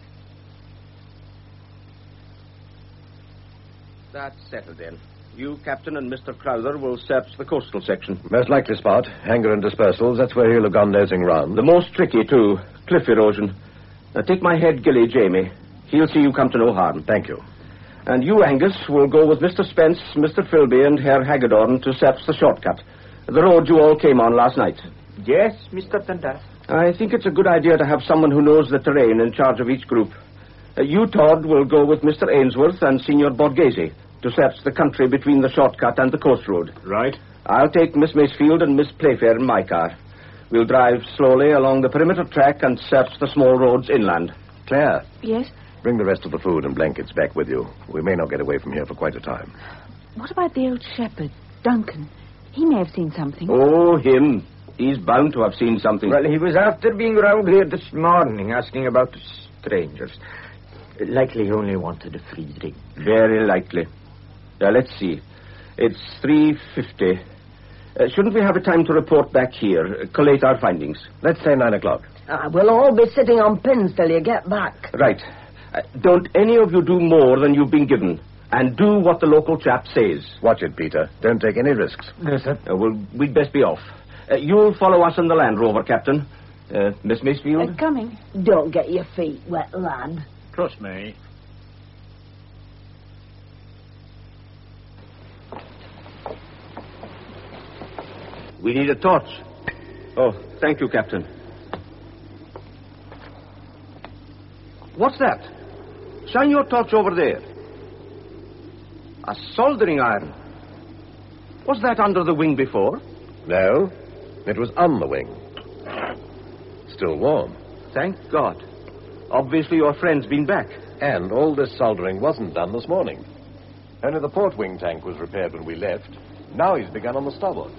That's settled then. You, Captain, and Mister Crowther will search the coastal section. Most likely spot, hangar and dispersals. That's where he'll have gone nosing round. The most tricky, too. Cliff erosion. Now, take my head gilly, Jamie. He'll see you come to no harm. Thank you. And you, Angus, will go with Mister Spence, Mister Philby, and Herr Hagedorn to search the shortcut. The road you all came on last night. Yes, Mister Dundas. I think it's a good idea to have someone who knows the terrain in charge of each group. Uh, you, Todd, will go with Mister Ainsworth and Signor Borghese to search the country between the shortcut and the coast road. Right. I'll take Miss Macefield and Miss Playfair in my car. We'll drive slowly along the perimeter track and search the small roads inland. Claire. Yes? Bring the rest of the food and blankets back with you. We may not get away from here for quite a time. What about the old shepherd, Duncan? He may have seen something. Oh, him. He's bound to have seen something. Well, he was after being round here this morning, asking about the strangers. Likely he only wanted a free drink. Very likely. Now, let's see. It's three fifty. Uh, shouldn't we have a time to report back here, uh, collate our findings? Let's say nine o'clock. Uh, we'll all be sitting on pins till you get back. Right. Uh, don't any of you do more than you've been given. And do what the local chap says. Watch it, Peter. Don't take any risks. Yes, sir. Uh, well, we'd best be off. Uh, you'll follow us in the Land Rover, Captain. Uh, Miss Macefield? Uh, coming. Don't get your feet wet, lad. Trust me. We need a torch. Oh, thank you, Captain. What's that? Shine your torch over there. A soldering iron. Was that under the wing before? No, it was on the wing. Still warm. Thank God. Obviously your friend's been back. And all this soldering wasn't done this morning. Only the port wing tank was repaired when we left. Now he's begun on the starboard.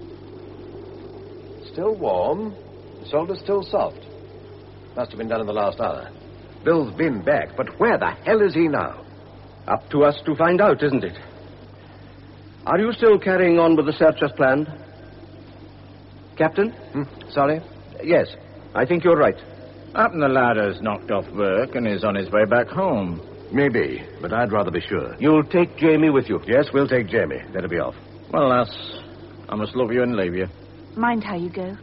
Still warm. The solder's still soft. Must have been done in the last hour. Bill's been back, but where the hell is he now? Up to us to find out, isn't it? Are you still carrying on with the search as planned? Captain? Hmm? Sorry? Yes. I think you're right. Happen the ladder's knocked off work and is on his way back home. Maybe, but I'd rather be sure. You'll take Jamie with you? Yes, we'll take Jamie. Better be off. Well, lass, I must love you and leave you. Mind how you go.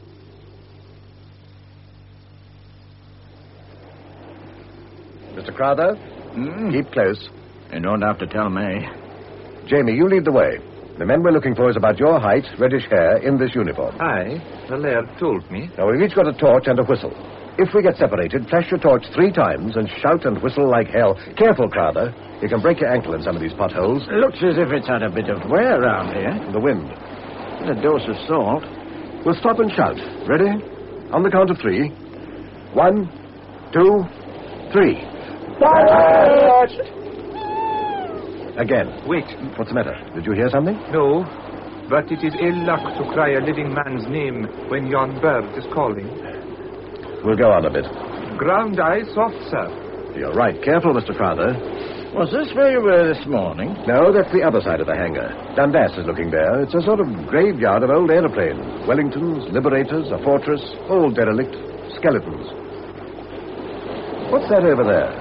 Mister Crowther? Mm. Keep close. You don't have to tell me. Jamie, you lead the way. The man we're looking for is about your height, reddish hair, in this uniform. Aye, the laird told me. Now, we've each got a torch and a whistle. If we get separated, flash your torch three times and shout and whistle like hell. Careful, Crowther. You can break your ankle in some of these potholes. Looks as if it's had a bit of wear around here. The wind. And a dose of salt. We'll stop and shout. Ready? On the count of three. One, two, three. Fire! Again. Wait. What's the matter? Did you hear something? No, but it is ill luck to cry a living man's name when yon bird is calling. We'll go on a bit. Ground eye soft, sir. You're right. Careful, Mister Crowther. Was this where you were this morning? No, that's the other side of the hangar. Dundas is looking there. It's a sort of graveyard of old aeroplanes. Wellingtons, Liberators, a fortress, all derelict, skeletons. What's that over there?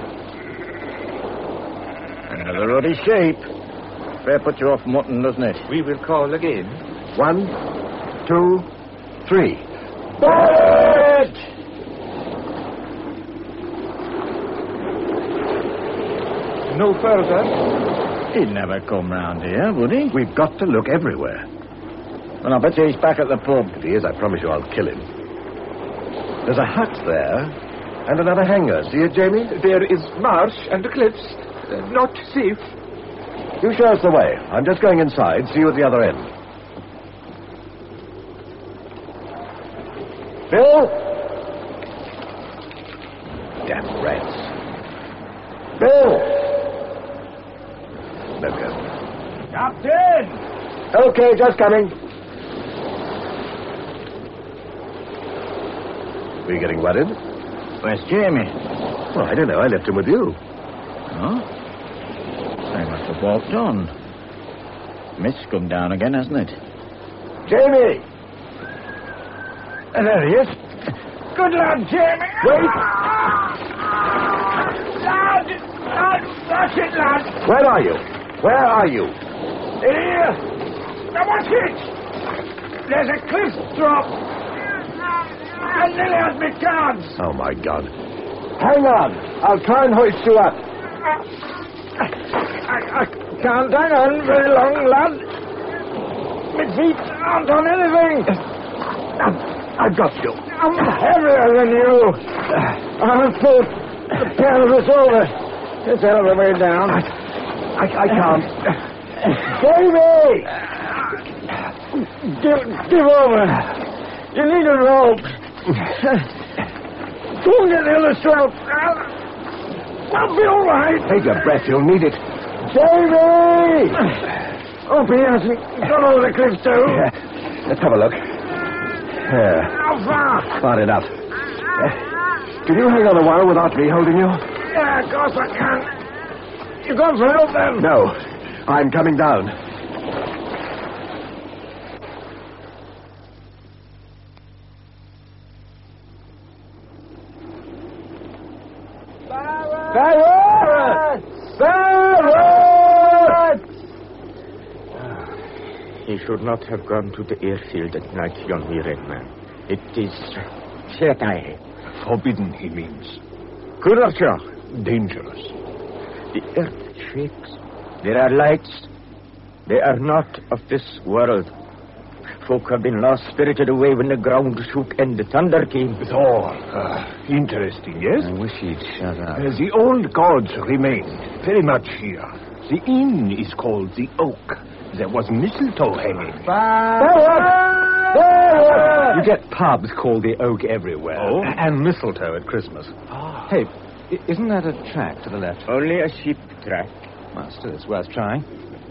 Another ruddy shape. Fair put you off mutton, doesn't it? We will call again. One, two, three. Bird! No further? He'd never come round here, would he? We've got to look everywhere. Well, I bet you he's back at the pub. If he is, I promise you I'll kill him. There's a hut there and another hangar. See it, Jamie? There is marsh and cliffs. Uh, not safe. You show us the way. I'm just going inside. See you at the other end. Bill? Damn rats. Bill! No go. Captain! Okay, just coming. Were you getting worried? Where's Jamie? Well, I don't know. I left him with you. Oh? I must have walked on. Mist's come down again, hasn't it? Jamie! There he is. Good lad, Jamie. Wait! Lad! Lad! That's it, lad! Where are you? Where are you? Here! Now watch it! There's a cliff drop! I nearly had me cards! Oh, my God. Hang on. I'll try and hoist you up. I, I can't hang on very long, lad. My feet aren't on anything. I've got you. I'm heavier than you. I'll pull the canvas over. It's hell of a way down. I, I, I can't. Jamie! Give, give over. You need a rope. Don't get ill yourself. I'll be all right. Take a breath. You'll need it. Jamie! Hope he hasn't gone over the cliff, too. Yeah. Let's have a look. There. How far? Far enough. Uh, can you hang on a while without me holding you? Yeah, of course I can. You gone for help, then? No. I'm coming down. Barrett! Barrett! He should not have gone to the airfield at night, young red man. It is Sertai. Forbidden, he means. Kurarcha. Dangerous. The earth shakes. There are lights. They are not of this world. Folk have been lost, spirited away when the ground shook and the thunder came. Thor. Uh, interesting, yes? I wish he'd shut up. Uh, the old gods remain very much here. The inn is called the Oak. There was mistletoe hanging. You get pubs called the Oak everywhere. Oh? And mistletoe at Christmas. Oh. Hey, i- isn't that a track to the left? Only a sheep track. Well, still, it's worth trying.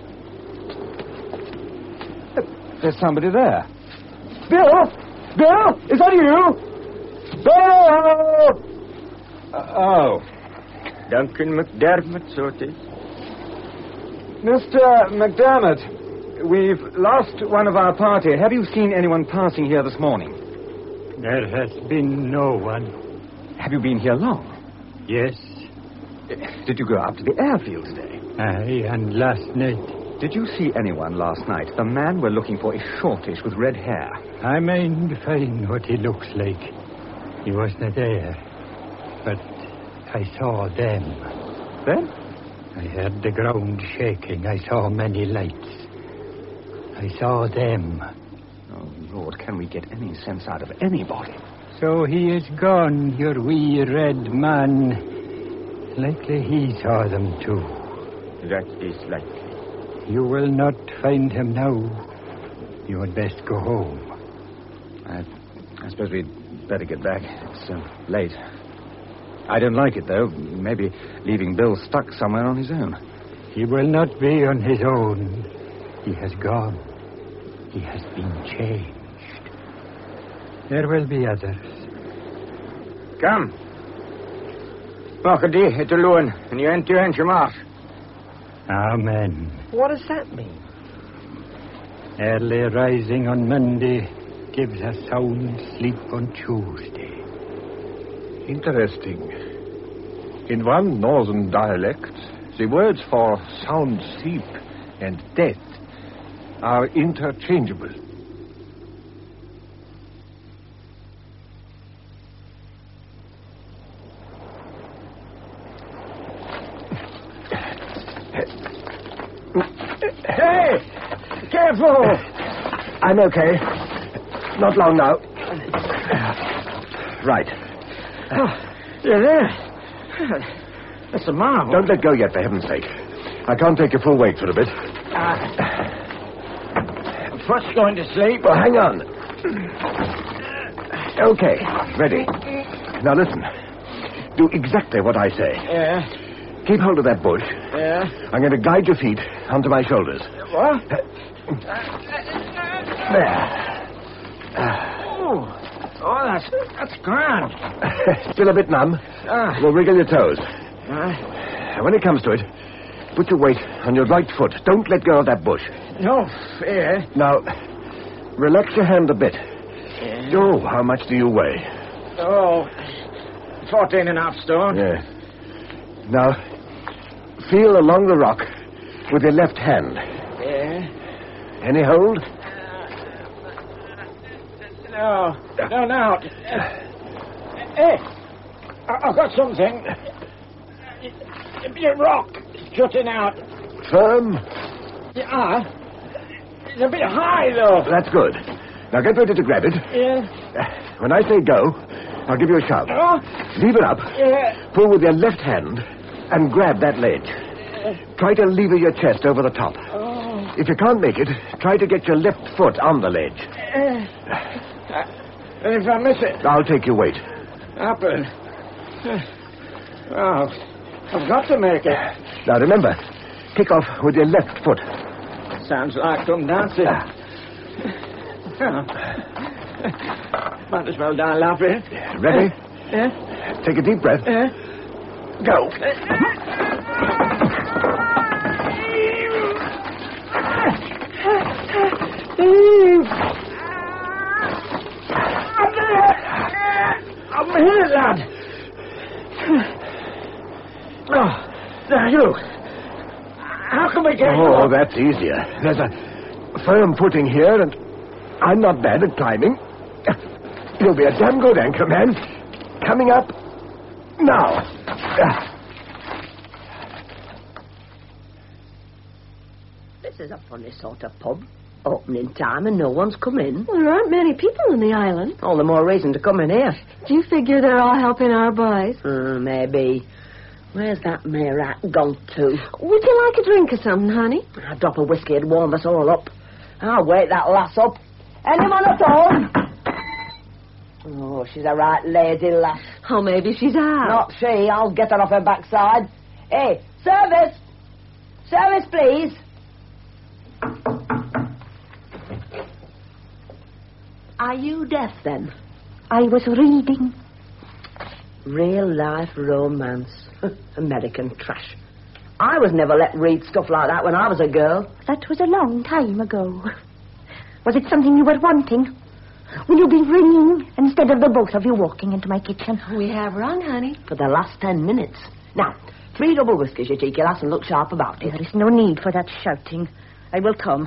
There's somebody there. Bill! Bill! Is that you? Bill! Uh, oh. Duncan McDermott, so it is. Mister McDermott, we've lost one of our party. Have you seen anyone passing here this morning? There has been no one. Have you been here long? Yes. Did you go up to the airfield today? Aye, and last night. Did you see anyone last night? The man we're looking for is shortish with red hair. I mind fine what he looks like. He wasn't there. But I saw them. Then? I heard the ground shaking. I saw many lights. I saw them. Oh, Lord, can we get any sense out of anybody? So he is gone, your wee red man. Likely he saw them too. That is likely. You will not find him now. You had best go home. I, I suppose we'd better get back. It's uh, late. I don't like it, though. Maybe leaving Bill stuck somewhere on his own. He will not be on his own. He has gone. He has been changed. There will be others. Come. Mochadi, it's alone, and you enter and Shamash. Amen. What does that mean? Early rising on Monday gives a sound sleep on Tuesday. Interesting. In one northern dialect, the words for sound sleep and death are interchangeable. Hey! Careful! I'm okay. Not long now. Right. Oh, you're there. That's a marvel. Don't let go yet, for heaven's sake. I can't take your full weight for a bit. Uh, first going to sleep. Well, hang on. Okay, ready. Now listen. Do exactly what I say. Yeah. Keep hold of that bush. Yeah. I'm going to guide your feet onto my shoulders. What? There. Oh, oh that's, that's grand. Still a bit numb? Ah. We'll wriggle your toes. Ah. When it comes to it, put your weight on your right foot. Don't let go of that bush. No fear. Now, relax your hand a bit. Yeah. Oh, how much do you weigh? Oh, fourteen and a half stone. Yeah. Now, feel along the rock with your left hand. Yeah. Any hold? No, no, no. Hey, I- I've got something. A bit of rock jutting out. Firm? Yeah. It's a bit high, though. That's good. Now get ready to grab it. Yeah. When I say go, I'll give you a shove. Oh. Leave it up. Yeah. Pull with your left hand and grab that ledge. Try to lever your chest over the top. Oh. If you can't make it, try to get your left foot on the ledge. Uh, and if I miss it? I'll take your weight. Happen. Oh, I've got to make it. Now remember, kick off with your left foot. Sounds like some dancing. Oh. Might as well die laughing. Ready? Yeah. Take a deep breath. Yeah. Go. I'm here, lad. Oh, now you. How can we get Oh, you? that's easier. There's a firm footing here, and I'm not bad at climbing. You'll be a damn good anchor man. Coming up now. This is a funny sort of pub. Opening time and no one's come in. Well, there aren't many people on the island. All the more reason to come in here. Do you figure they're all helping our boys? Uh, maybe. Where's that mare rat gone to? Would you like a drink or something, honey? A drop of whiskey would warm us all up. I'll wake that lass up. Anyone at home? Oh, she's a right lazy lass. Oh, maybe she's out. Not she. I'll get her off her backside. Hey, service! Service, please. Are you deaf, then? I was reading. Real-life romance. American trash. I was never let read stuff like that when I was a girl. That was a long time ago. Was it something you were wanting? Will you be ringing instead of the both of you walking into my kitchen? We have rung, honey. For the last ten minutes. Now, three double whiskies, you cheeky lass, and look sharp about it. There is no need for that shouting. I will come.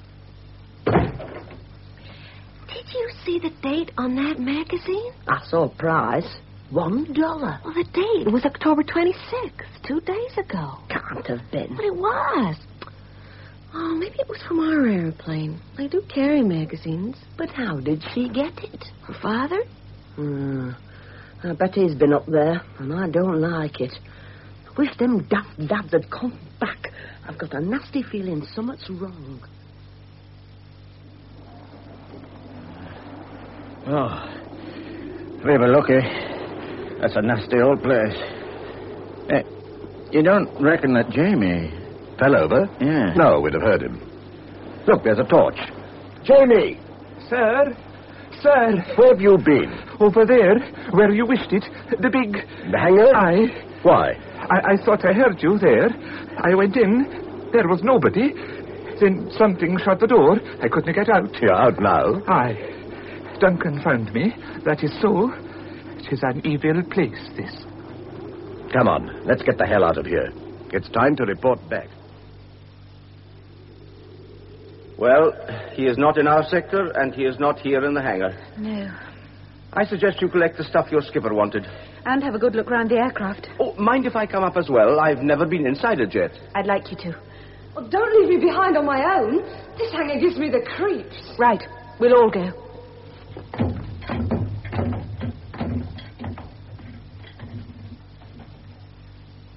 Did you see the date on that magazine? I saw a prize. One dollar. Well, the date was October twenty-sixth, two days ago. Can't have been. But it was. Oh, maybe it was from our airplane. They do carry magazines. But how did she get it? Her father? Hmm. I bet he's been up there, and I don't like it. I wish them daft dads had come back. I've got a nasty feeling something's wrong. Oh, we were lucky. That's a nasty old place. Hey, you don't reckon that Jamie fell over? Yeah. No, we'd have heard him. Look, there's a torch. Jamie! Sir? Sir? Where have you been? Over there, where you wished it. The big... The hangar? Aye. Why? I, I thought I heard you there. I went in. There was nobody. Then something shut the door. I couldn't get out. You're out now? Aye. Duncan found me. That is so. It is an evil place, this. Come on, let's get the hell out of here. It's time to report back. Well, he is not in our sector, and he is not here in the hangar. No. I suggest you collect the stuff your skipper wanted. And have a good look round the aircraft. Oh, mind if I come up as well? I've never been inside a jet. I'd like you to. Well, don't leave me behind on my own. This hangar gives me the creeps. Right. We'll all go.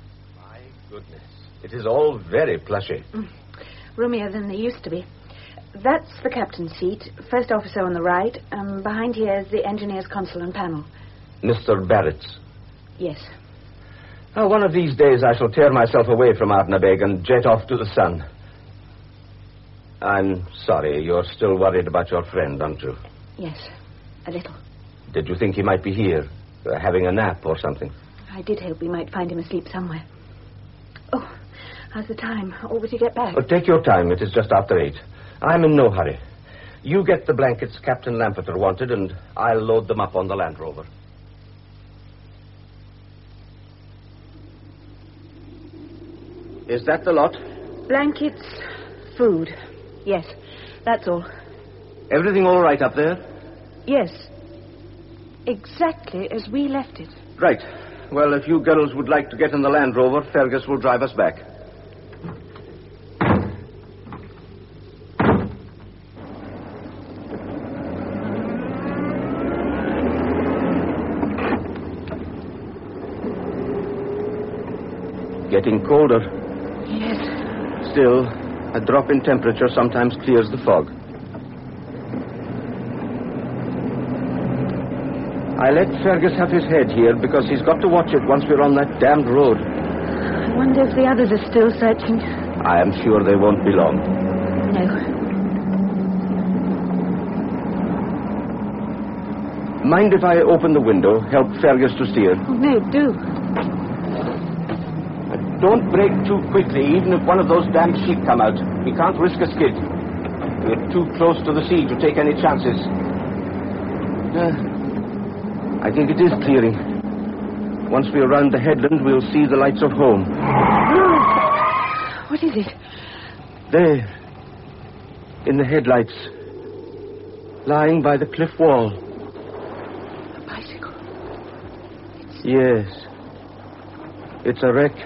My goodness. It is all very plushy. Mm. Roomier than they used to be. That's the captain's seat. First officer on the right. Um, behind here is the engineer's console and panel. Mister Barrett's. Yes. Now, one of these days I shall tear myself away from Ardnabeg and jet off to the sun. I'm sorry, you're still worried about your friend, aren't you? Yes, a little. Did you think he might be here, uh, having a nap or something? I did hope we might find him asleep somewhere. Oh, how's the time? Or would you get back? Oh, take your time. It is just after eight. I'm in no hurry. You get the blankets Captain Lampeter wanted, and I'll load them up on the Land Rover. Is that the lot? Blankets, food. Yes, that's all. Everything all right up there? Yes. Exactly as we left it. Right. Well, if you girls would like to get in the Land Rover, Fergus will drive us back. Getting colder. Yes. Still, a drop in temperature sometimes clears the fog. I let Fergus have his head here because he's got to watch it once we're on that damned road. I wonder if the others are still searching. I am sure they won't be long. No. Mind if I open the window, help Fergus to steer? Oh, no, do. Don't brake too quickly, even if one of those damn sheep come out. We can't risk a skid. We're too close to the sea to take any chances. Uh, I think it is clearing. Once we're around the headland, we'll see the lights of home. What is it? There. In the headlights. Lying by the cliff wall. A bicycle. It's... Yes. It's a wreck.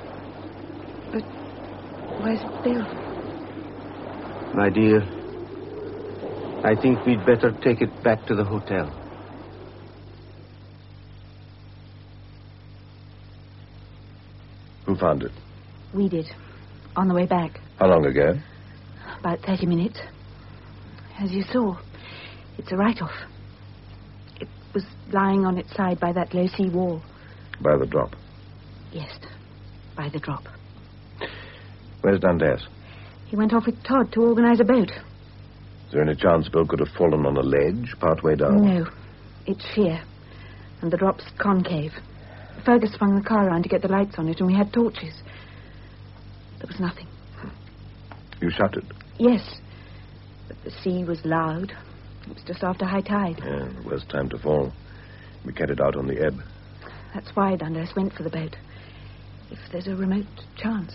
Where's Bill? My dear, I think we'd better take it back to the hotel. Who found it? We did. On the way back. How long ago? About thirty minutes. As you saw, it's a write-off. It was lying on its side by that low sea wall. By the drop? Yes, by the drop. Where's Dundas? He went off with Todd to organize a boat. Is there any chance Bill could have fallen on a ledge part way down? No. It's sheer. And the drop's concave. Fergus swung the car around to get the lights on it, and we had torches. There was nothing. You shut it? Yes. But the sea was loud. It was just after high tide. Yeah, the worst time to fall. We kept it out on the ebb. That's why Dundas went for the boat. If there's a remote chance.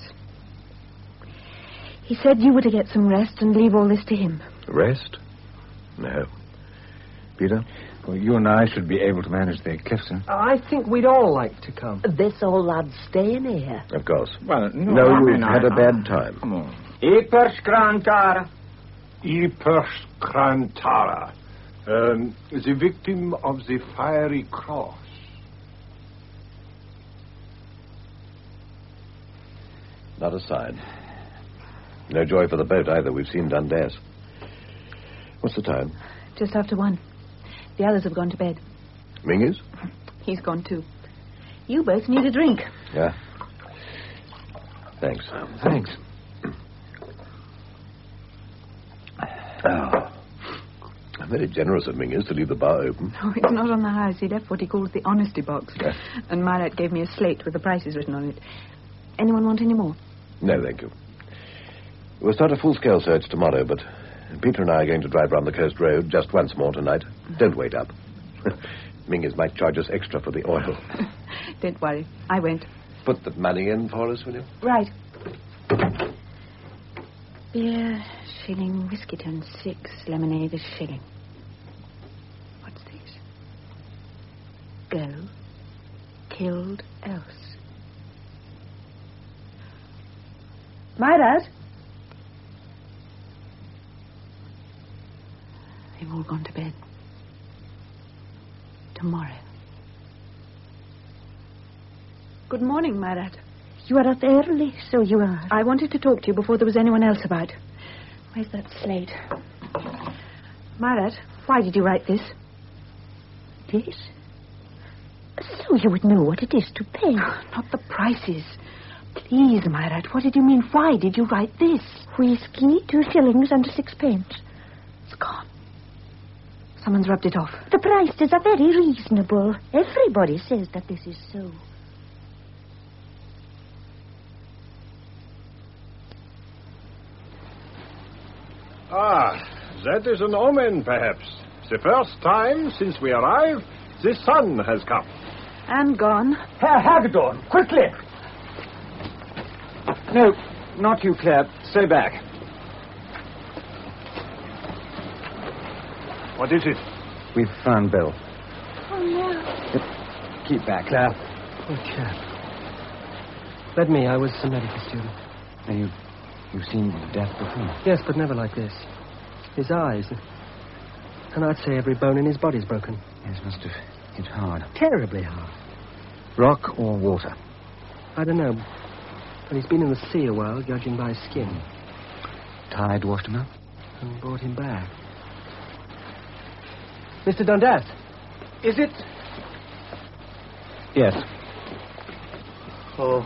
He said you were to get some rest and leave all this to him. Rest? No. Peter? Well, you and I should be able to manage the Clifton. I think we'd all like to come. This old lad's staying here. Of course. Well, no, no I we've mean, had I, a bad time. Come on. Ipers Krantara. Ipers Krantara. Um, the victim of the fiery cross. Not a sign. No joy for the boat either. We've seen Dundas. What's the time? Just after one. The others have gone to bed. Mingus? He's gone too. You both need a drink. Yeah. Thanks. Thanks. Oh. Very generous of Mingus to leave the bar open. Oh, it's not on the house. He left what he calls the honesty box. Yeah. And Myrat gave me a slate with the prices written on it. Anyone want any more? No, thank you. We'll start a full-scale search tomorrow, but Peter and I are going to drive round the coast road just once more tonight. Don't wait up. Mingus might charge us extra for the oil. Don't worry. I won't. Put the money in for us, will you? Right. Beer, shilling, whiskey tone six, lemonade a shilling. What's this? Go, killed else. Myrat? They've all gone to bed. Tomorrow. Good morning, Myrat. You are up early, so you are. I wanted to talk to you before there was anyone else about. Where's that slate? Myrat, why did you write this? This? So you would know what it is to pay. Not the prices. Please, Myrat, what did you mean? Why did you write this? Whiskey, two shillings and sixpence. It's gone. Someone's rubbed it off. The prices are very reasonable. Everybody says that this is so. Ah, that is an omen, perhaps. The first time since we arrived, the sun has come. And gone. Herr Hagedorn, quickly! No, not you, Claire. Stay back. What is it? We've found Bill. Oh, no. Keep back, Claire. Poor chap. Led me, I was a medical student. Now, you, you've seen death before? Yes, but never like this. His eyes. And I'd say every bone in his body's broken. Yes, must have hit hard. Terribly hard. Rock or water? I don't know. But he's been in the sea a while, judging by his skin. Tide washed him out? And brought him back. Mister Dundas, is it... Yes. Oh.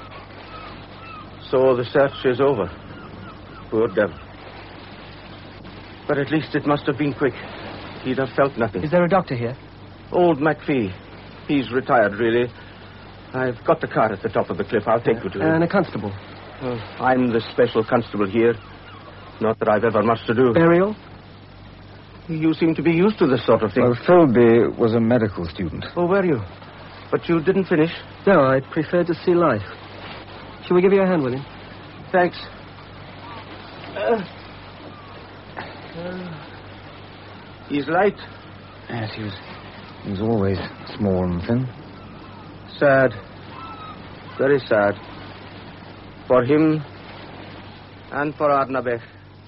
So the search is over. Poor devil. But at least it must have been quick. He'd have felt nothing. Is there a doctor here? Old McPhee. He's retired, really. I've got the car at the top of the cliff. I'll take you to him. And a constable. Oh, I'm the special constable here. Not that I've ever much to do. Burial? You seem to be used to this sort of thing. Well, Philby was a medical student. Oh, were you? But you didn't finish? No, I prefer to see life. Shall we give you a hand, William? Thanks. Uh, uh, he's light. Yes, he was, he was always small and thin. Sad. Very sad. For him and for Arnabech.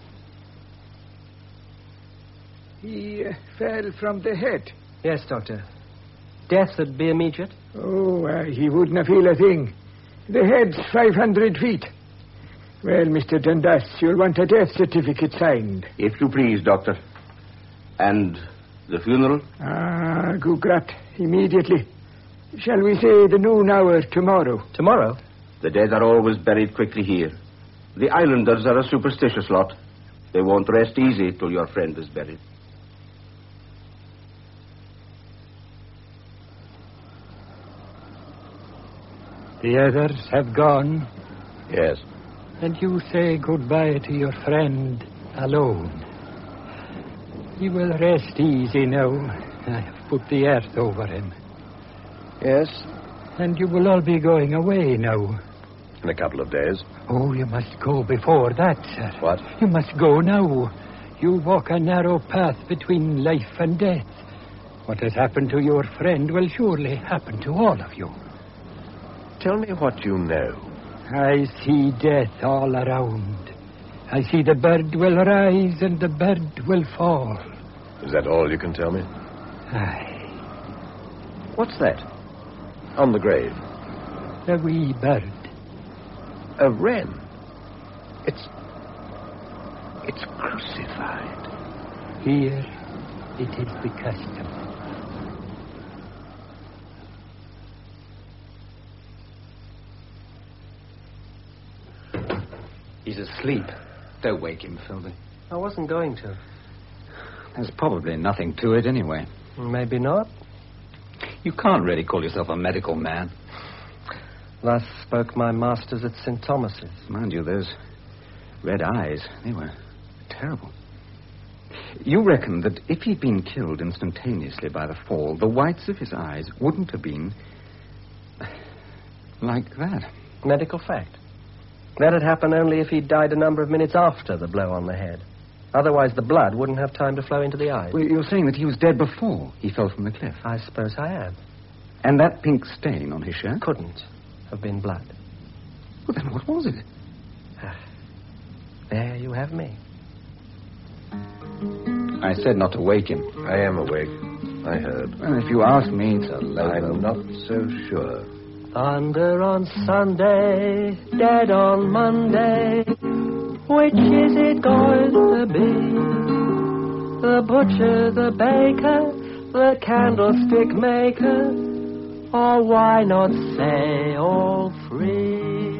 He uh, fell from the head. Yes, Doctor. Death would be immediate? Oh, uh, he wouldn't feel a thing. The head's five hundred feet. Well, Mister Dundas, you'll want a death certificate signed. If you please, Doctor. And the funeral? Ah, Gugrat, immediately. Shall we say the noon hour tomorrow? Tomorrow? The dead are always buried quickly here. The islanders are a superstitious lot. They won't rest easy till your friend is buried. The others have gone. Yes. And you say goodbye to your friend alone. He will rest easy now. I have put the earth over him. Yes? And you will all be going away now. In a couple of days. Oh, you must go before that, sir. What? You must go now. You walk a narrow path between life and death. What has happened to your friend will surely happen to all of you. Tell me what you know. I see death all around. I see the bird will rise and the bird will fall. Is that all you can tell me? Aye. What's that? On the grave. A wee bird. A wren. It's... It's crucified. Here it is the custom. He's asleep. Don't wake him, Philby. I wasn't going to. There's probably nothing to it anyway. Maybe not. You can't really call yourself a medical man. Thus spoke my masters at Saint Thomas's. Mind you, those red eyes, they were terrible. You reckon that if he'd been killed instantaneously by the fall, the whites of his eyes wouldn't have been like that. Medical fact. That'd happen only if he'd died a number of minutes after the blow on the head. Otherwise, the blood wouldn't have time to flow into the eyes. Well, you're saying that he was dead before he fell from the cliff. I suppose I am. And that pink stain on his shirt? Couldn't have been blood. Well, then what was it? There you have me. I said not to wake him. I am awake. I heard. Well, if you ask me, it's a load. I'm not so sure. Thunder on Sunday, dead on Monday. Which is it going to be? The butcher, the baker, the candlestick maker, or why not say all three?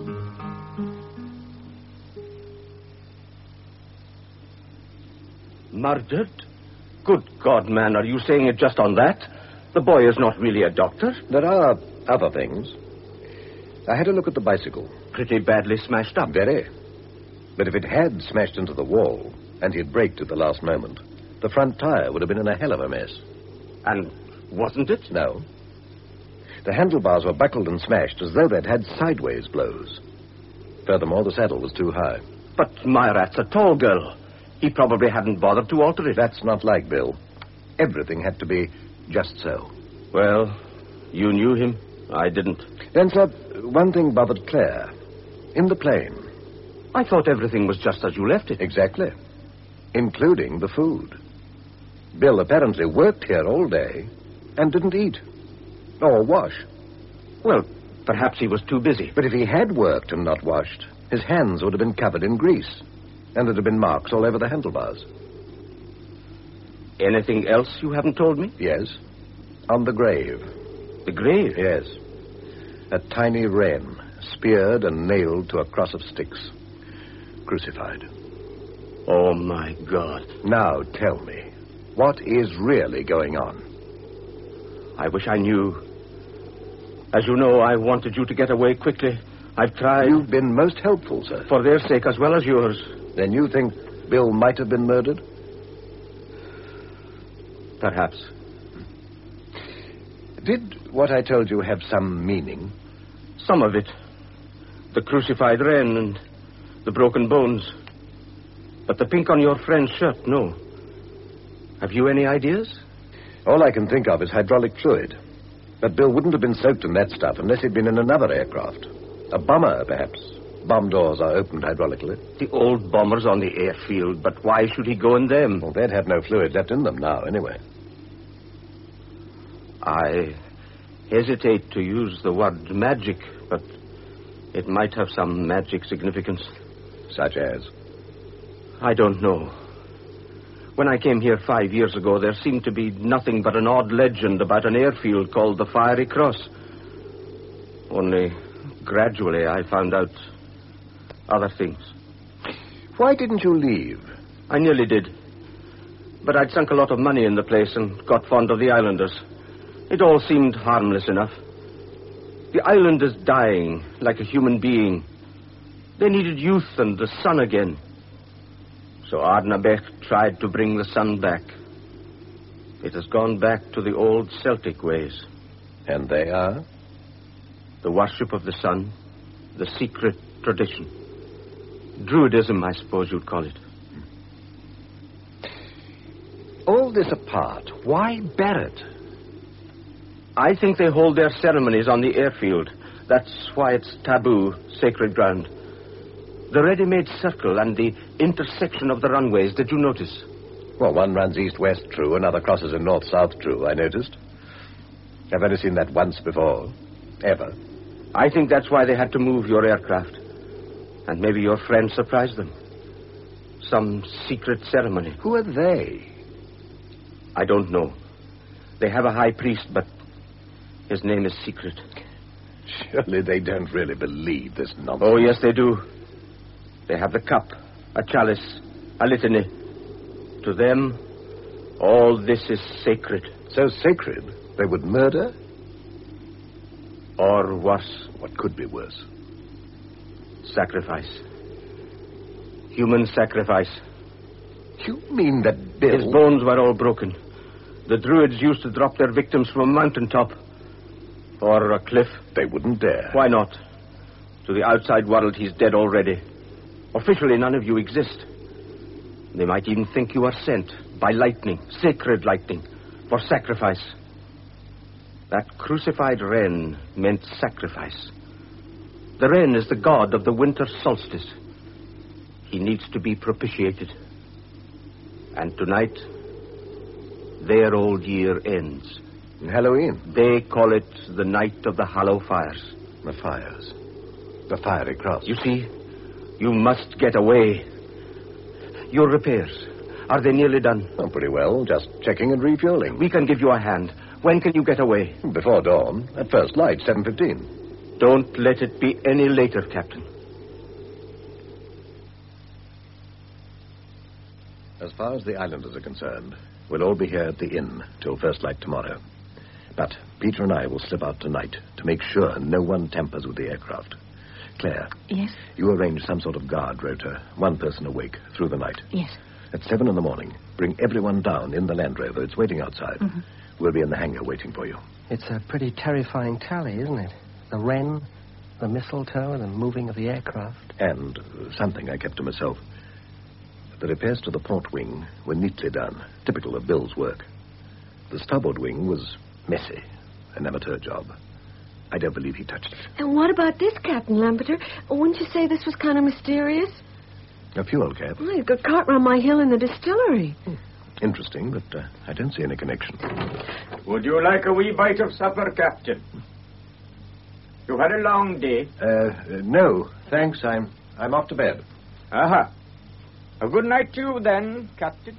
Murdered? Good God, man, are you saying it just on that? The boy is not really a doctor. There are other things. I had a look at the bicycle. Pretty badly smashed up. Very. But if it had smashed into the wall, and he'd braked at the last moment, the front tire would have been in a hell of a mess. And wasn't it? No. The handlebars were buckled and smashed as though they'd had sideways blows. Furthermore, the saddle was too high. But Myrat's a tall girl. He probably hadn't bothered to alter it. That's not like Bill. Everything had to be just so. Well, you knew him. I didn't. Then, sir, one thing bothered Claire. In the plane. I thought everything was just as you left it. Exactly. Including the food. Bill apparently worked here all day and didn't eat. Or wash. Well, perhaps he was too busy. But if he had worked and not washed, his hands would have been covered in grease. And there'd have been marks all over the handlebars. Anything else you haven't told me? Yes. On the grave. The grave? Yes. A tiny wren, speared and nailed to a cross of sticks. Crucified. Oh, my God. Now tell me, what is really going on? I wish I knew. As you know, I wanted you to get away quickly. I've tried. You've been most helpful, sir. For their sake as well as yours. Then you think Bill might have been murdered? Perhaps. Did what I told you have some meaning? Some of it. The crucified wren and the broken bones. But the pink on your friend's shirt, no. Have you any ideas? All I can think of is hydraulic fluid. But Bill wouldn't have been soaked in that stuff unless he'd been in another aircraft. A bomber, perhaps. Bomb doors are opened hydraulically. The old bombers on the airfield, but why should he go in them? Well, they'd have no fluid left in them now, anyway. I hesitate to use the word magic, but it might have some magic significance. Such as? I don't know. When I came here five years ago, there seemed to be nothing but an odd legend about an airfield called the Fiery Cross. Only gradually I found out other things. Why didn't you leave? I nearly did. But I'd sunk a lot of money in the place and got fond of the islanders. It all seemed harmless enough. The island is dying like a human being. They needed youth and the sun again. So Ardnabech tried to bring the sun back. It has gone back to the old Celtic ways. And they are? The worship of the sun, the secret tradition. Druidism, I suppose you'd call it. All this apart, why Barrett? I think they hold their ceremonies on the airfield. That's why it's taboo, sacred ground. The ready-made circle and the intersection of the runways, did you notice? Well, one runs east-west, true. Another crosses in north-south, true, I noticed. I've only seen that once before. Ever. I think that's why they had to move your aircraft. And maybe your friend surprised them. Some secret ceremony. Who are they? I don't know. They have a high priest, but his name is secret. Surely they don't really believe this nonsense. Oh, yes, they do. They have the cup, a chalice, a litany. To them, all this is sacred. So sacred, they would murder? Or worse. What could be worse? Sacrifice. Human sacrifice. You mean that Bill... His bones were all broken. The Druids used to drop their victims from a mountaintop. Or a cliff. They wouldn't dare. Why not? To the outside world, he's dead already. Officially, none of you exist. They might even think you are sent by lightning, sacred lightning, for sacrifice. That crucified wren meant sacrifice. The wren is the god of the winter solstice. He needs to be propitiated. And tonight, their old year ends. Halloween? They call it the night of the Hallow Fires. The fires. The Fiery Cross. You see, You must get away. Your repairs, are they nearly done? Oh, pretty well. Just checking and refueling. We can give you a hand. When can you get away? Before dawn. At first light, seven fifteen. Don't let it be any later, Captain. As far as the islanders are concerned, we'll all be here at the inn till first light tomorrow. But Peter and I will slip out tonight to make sure no one tampers with the aircraft. Claire. Yes? You arrange some sort of guard rota, one person awake through the night. Yes. At seven in the morning, bring everyone down in the Land Rover. It's waiting outside. Mm-hmm. We'll be in the hangar waiting for you. It's a pretty terrifying tally, isn't it? The Wren, the mistletoe, the moving of the aircraft. And uh, something I kept to myself. The repairs to the port wing were neatly done, typical of Bill's work. The starboard wing was messy, an amateur job. I don't believe he touched it. And what about this, Captain Lampeter? Wouldn't you say this was kind of mysterious? A fuel cap. Well, he's got caught round my hill in the distillery. Hmm. Interesting, but uh, I don't see any connection. Would you like a wee bite of supper, Captain? You've had a long day. Uh, uh, no, thanks. I'm I'm off to bed. Aha. A good night to you, then, Captain.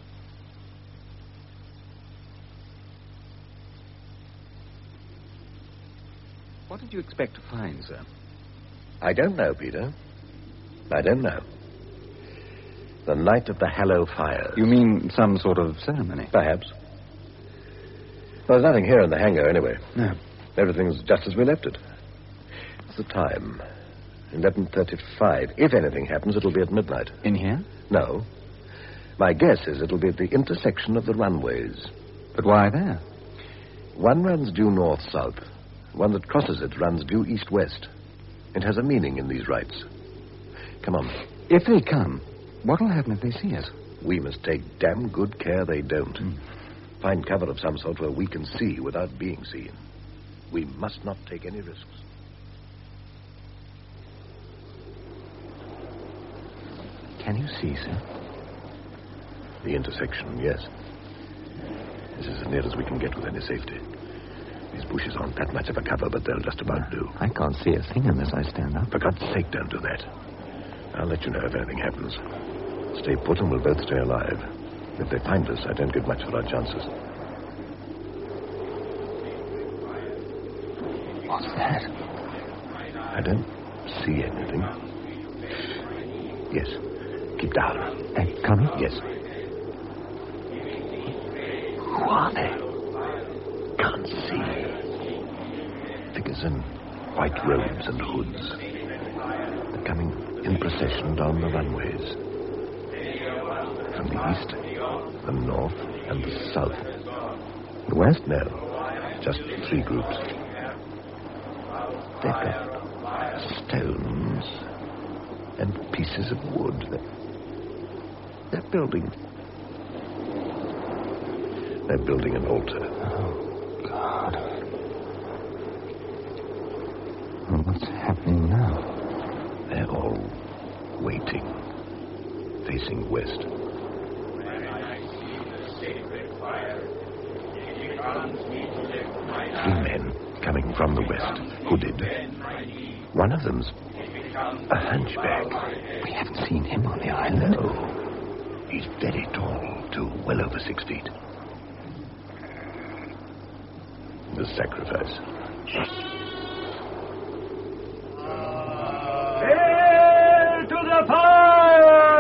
What did you expect to find, sir? I don't know, Peter. I don't know. The night of the Hallow Fires. You mean some sort of ceremony? Perhaps. There's nothing here in the hangar, anyway. No. Everything's just as we left it. It's the time. eleven thirty-five. If anything happens, it'll be at midnight. In here? No. My guess is it'll be at the intersection of the runways. But why there? One runs due north-south. One that crosses it runs due east-west. It has a meaning in these rites. Come on. If they come, what'll happen if they see us? We must take damn good care they don't. Mm. Find cover of some sort where we can see without being seen. We must not take any risks. Can you see, sir? The intersection, yes. This is as near as we can get with any safety. These bushes aren't that much of a cover, but they'll just about do. I can't see a thing unless I stand up. For God's sake, don't do that. I'll let you know if anything happens. Stay put and we'll both stay alive. If they find us, I don't get much for our chances. What's that? I don't see anything. Yes. Keep down. They're coming? Yes. Who are they? Can't see. Figures in white robes and hoods. They're coming in procession down the runways. From the east, the north, and the south. The west? No. Just three groups. They've got stones and pieces of wood. They're, they're building. They're building an altar. Oh, God. Well, what's happening now? They're all waiting, facing west. Three men coming from the west, hooded. One of them's a hunchback. We haven't seen him on the island. No. He's very tall, too, well over six feet. The sacrifice. Hail to the fire!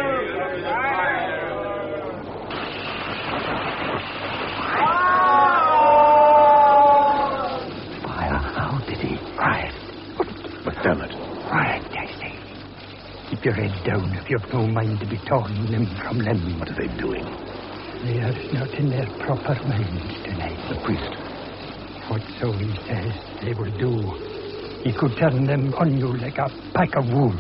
Fire, how did he? Quiet. But damn it. Quiet, I say. Keep your head down if you've no mind to be torn limb from limb. What are they doing? They are not in their proper minds tonight. The priest. What so he says they will do. He could turn them on you like a pack of wolves.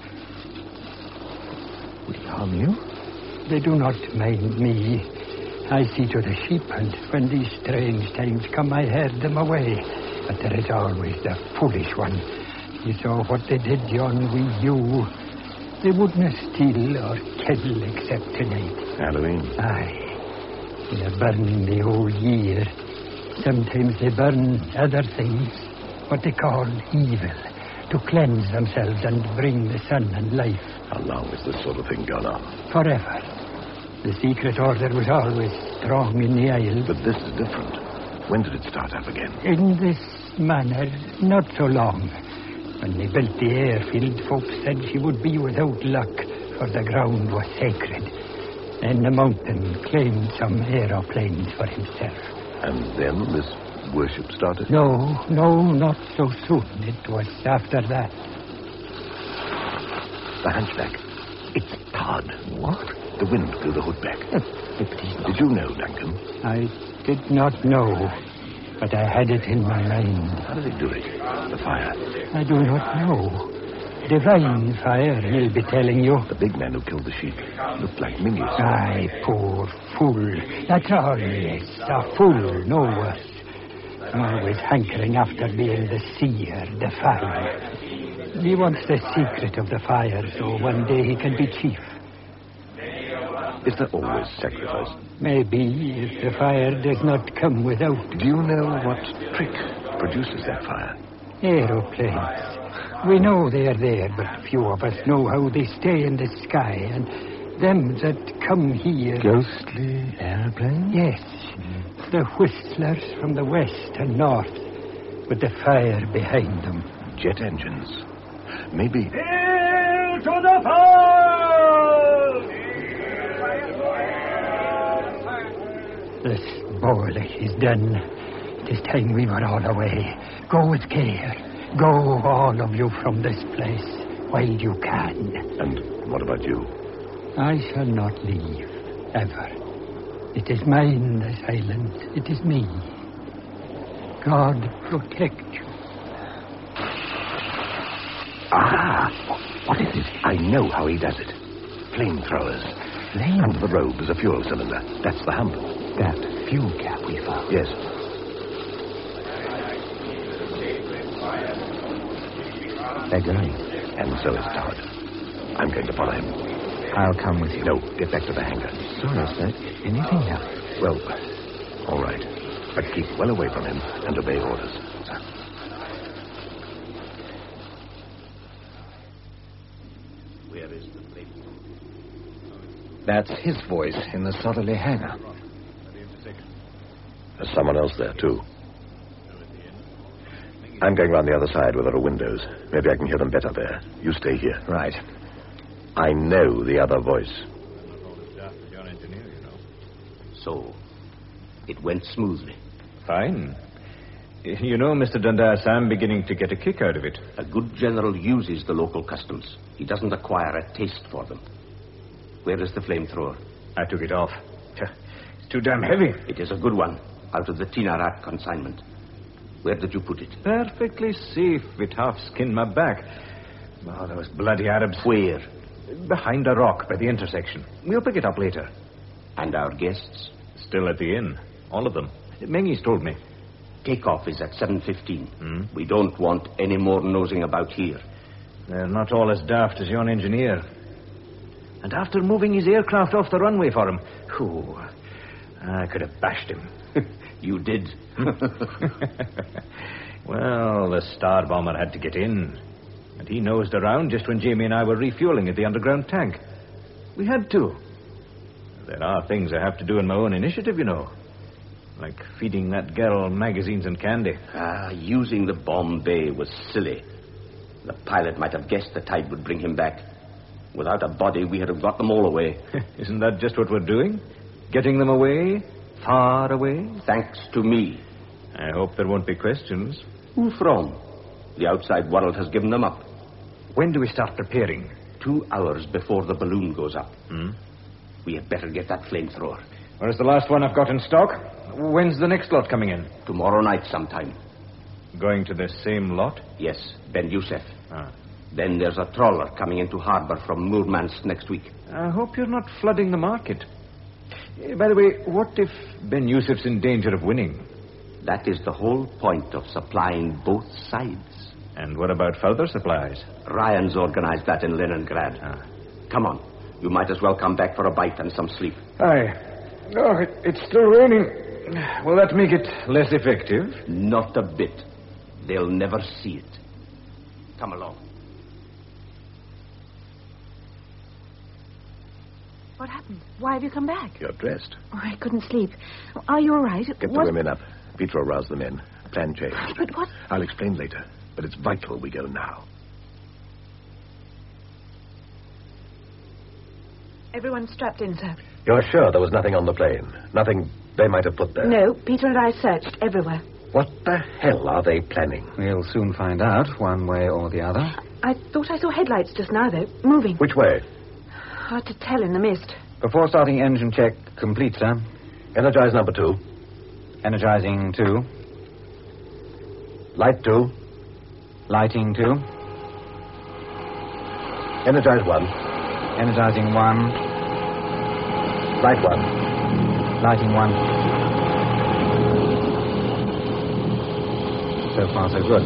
Would he harm you? They do not mind me. I see to the sheep, and when these strange times come, I herd them away. But there is always the foolish one. You saw what they did, John, with you. They wouldn't steal or kill except tonight. Halloween. Aye. They are burning the whole year. Sometimes they burn other things, what they call evil, to cleanse themselves and bring the sun and life. How long has this sort of thing gone on? Forever. The secret order was always strong in the Isles. But this is different. When did it start up again? In this manner, not so long. When they built the airfield, folks said she would be without luck, for the ground was sacred. And the mountain claimed some aeroplanes for himself. And then this worship started? No, no, not so soon. It was after that. The hunchback. It's Todd. What? The wind blew the hood back. Did you know, Duncan? I did not know, but I had it in my mind. How did he do it? The fire? I do not know. Divine fire, he'll be telling you. The big man who killed the sheep looked like Mingus. Aye, poor fool. That's all he is. A fool, no worse. Always hankering after being the seer, the fire. He wants the secret of the fire, so one day he can be chief. Is there always sacrifice? Maybe, if the fire does not come without. Do you know what trick produces that fire? Aeroplanes. We know they're there, but few of us know how they stay in the sky, and them that come here... Ghostly airplanes? Yes. The whistlers from the west and north, with the fire behind them. Jet engines. Maybe... Hail to the fire! The spoiling is done. It is time we were all away. Go with care. Go, all of you, from this place, while you can. And what about you? I shall not leave, ever. It is mine, this island. It is me. God protect you. Ah! What is it? I know how he does it. Flamethrowers. Flame? Under the robe is a fuel cylinder. That's the hump. That fuel cap we found? Yes. They're going. And so is Todd. I'm going to follow him. I'll come with you. No, get back to the hangar. Sorry, sir. Anything else? Well, all right. But keep well away from him and obey orders. Sir. Where is the plate? That's his voice in the southerly hangar. There's someone else there, too. I'm going round the other side where there are windows. Maybe I can hear them better there. You stay here. Right. I know the other voice. So, it went smoothly. Fine. You know, Mister Dundas, I'm beginning to get a kick out of it. A good general uses the local customs. He doesn't acquire a taste for them. Where is the flamethrower? I took it off. It's too damn heavy. It is a good one, out of the Tinarat consignment. Where did you put it? Perfectly safe. It half skinned my back. Oh, those bloody Arabs. Where? Behind a rock by the intersection. We'll pick it up later. And our guests? Still at the inn. All of them. Mengi's told me. Takeoff is at seven fifteen. Hmm? We don't want any more nosing about here. They're not all as daft as yon engineer. And after moving his aircraft off the runway for him, whew, I could have bashed him. You did. Well, the star bomber had to get in. And he nosed around just when Jamie and I were refueling at the underground tank. We had to. There are things I have to do in my own initiative, you know. Like feeding that girl magazines and candy. Ah, using the bomb bay was silly. The pilot might have guessed the tide would bring him back. Without a body, we'd have got them all away. Isn't that just what we're doing? Getting them away? Far away? Thanks to me. I hope there won't be questions. Who from? The outside world has given them up. When do we start preparing? Two hours before the balloon goes up. Hmm? We had better get that flamethrower. Where's the last one I've got in stock? When's the next lot coming in? Tomorrow night sometime. Going to the same lot? Yes, Ben Youssef. Ah. Then there's a trawler coming into harbor from Murmansk next week. I hope you're not flooding the market. By the way, what if Ben Youssef's in danger of winning? That is the whole point of supplying both sides. And what about further supplies? Ryan's organized that in Leningrad. Ah. Come on. You might as well come back for a bite and some sleep. Aye. Oh, it, it's still raining. Will that make it less effective? Not a bit. They'll never see it. Come along. What happened? Why have you come back? You're dressed. Oh, I couldn't sleep. Are you all right? Get the What- women up. Peter will rouse the men. Plan changed. But what? I'll explain later. But it's vital we go now. Everyone's strapped in, sir. You're sure there was nothing on the plane? Nothing they might have put there? No, Peter and I searched everywhere. What the hell are they planning? We'll soon find out, one way or the other. I thought I saw headlights just now, though, moving. Which way? Hard to tell in the mist. Before starting engine check complete, sir. Energize number two. Energizing two. Light two. Lighting two. Energize one. Energizing one. Light one. Lighting one. So far, so good.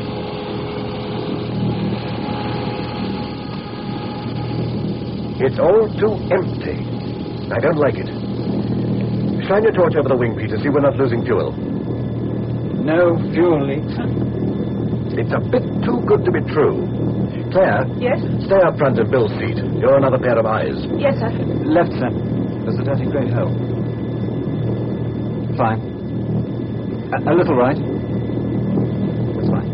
It's all too empty. I don't like it. Shine your torch over the wing, Peter. See we're not losing fuel. No fuel leaks. It's a bit too good to be true. Claire? Yes? Stay up front in Bill's seat. You're another pair of eyes. Yes, sir. Left, sir. There's a dirty great hole. Fine. A, a little right. That's fine.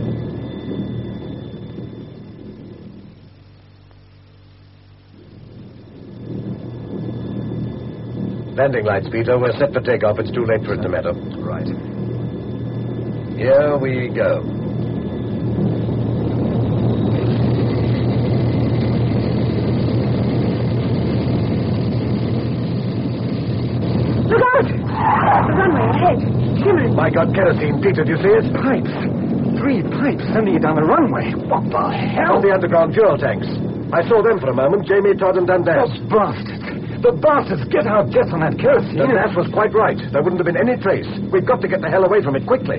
Landing lights, Peter. We're set for takeoff. It's too late for it to matter. Right. Here we go. Look out! The runway ahead. Shimmering. My God, kerosene. Peter, do you see it? Pipes. Three pipes sending it down the runway. What the hell? On the underground fuel tanks. I saw them for a moment. Jamie, Todd, and Dundas. Those bastards. The bastards get our jets on that kerosene. Dundas was quite right. There wouldn't have been any trace. We've got to get the hell away from it quickly.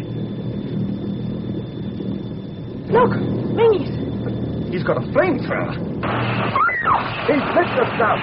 Look, Mingus. He's got a flamethrower. He's lit the stuff.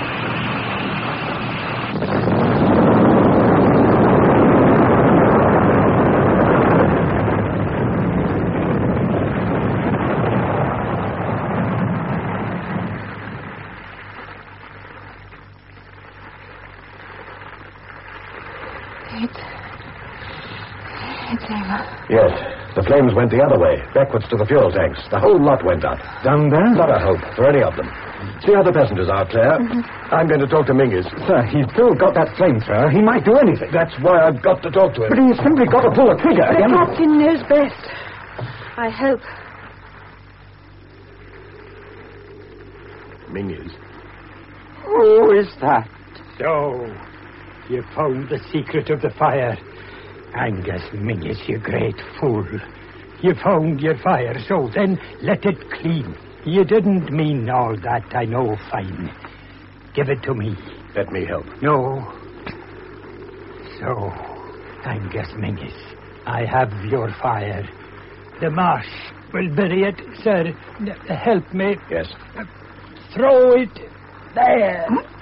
It's... It's over. Yes. The flames went the other way, backwards to the fuel tanks. The whole lot went up. Down there? Not a hope for any of them. See how the passengers are, Claire. Mm-hmm. I'm going to talk to Mingus. Sir, he's still got that flamethrower. He might do anything. That's why I've got to talk to him. But he's simply got to pull the trigger. The captain knows best. I hope. Mingus. Who is that? So, you found the secret of the fire. Angus Mingus, you great fool. You found your fire, so then let it clean. You didn't mean all that, I know fine. Give it to me. Let me help. No. So, Angus Mingus, I have your fire. The marsh will bury it, sir. Help me. Yes. Throw it there.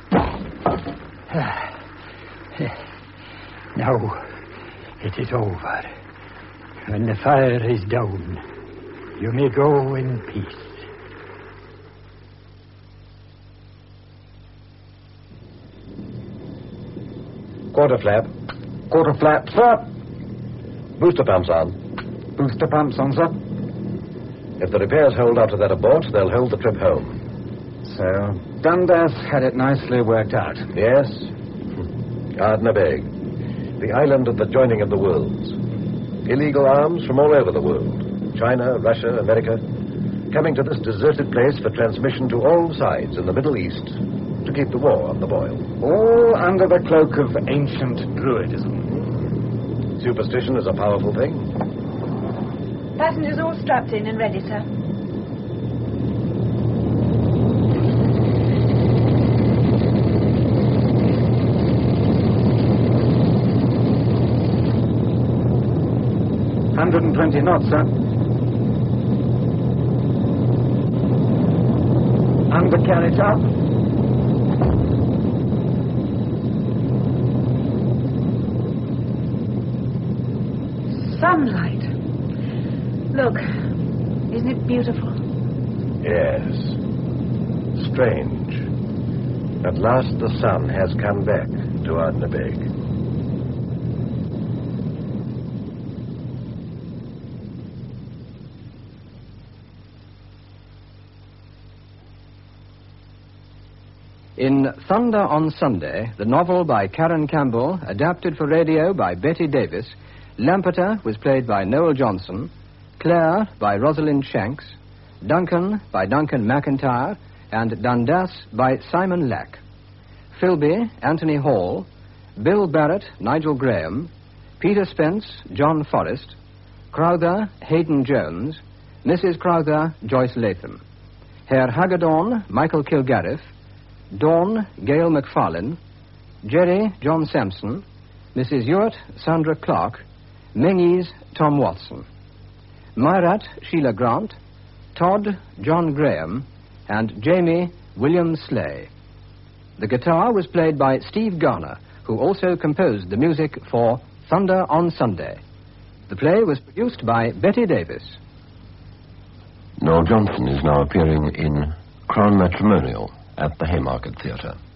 Now, it is over. When the fire is down, you may go in peace. Quarter flap. Quarter flap, sir. Booster pumps on. Booster pumps on, sir. If the repairs hold after that abort, they'll hold the trip home. So, Dundas had it nicely worked out. Yes. Gardner Bay. The island of the joining of the worlds. Illegal arms from all over the world. China, Russia, America. Coming to this deserted place for transmission to all sides in the Middle East to keep the war on the boil. All under the cloak of ancient druidism. Superstition is a powerful thing. Passengers all strapped in and ready, sir. one hundred twenty knots, sir. Undercarriage up. Sunlight. Look, isn't it beautiful. Yes. Strange. At last the sun has come back to Ardnabeg. In Thunder on Sunday, the novel by Karen Campbell, adapted for radio by Betty Davis, Lampeter was played by Noel Johnson, Claire by Rosalind Shanks, Duncan by Duncan McIntyre, and Dundas by Simon Lack. Philby, Anthony Hall, Bill Barrett, Nigel Graham, Peter Spence, John Forrest, Crowther, Hayden Jones, Missus Crowther, Joyce Latham, Herr Hagedorn, Michael Kilgarriff, Dawn, Gail McFarlane, Jerry, John Sampson, Missus Ewart, Sandra Clark, Menzies, Tom Watson, Myrat, Sheila Grant, Todd, John Graham, and Jamie, William Slay. The guitar was played by Steve Garner, who also composed the music for Thunder on Sunday. The play was produced by Betty Davis. Noel Johnson is now appearing in Crown Matrimonial at the Haymarket Theatre.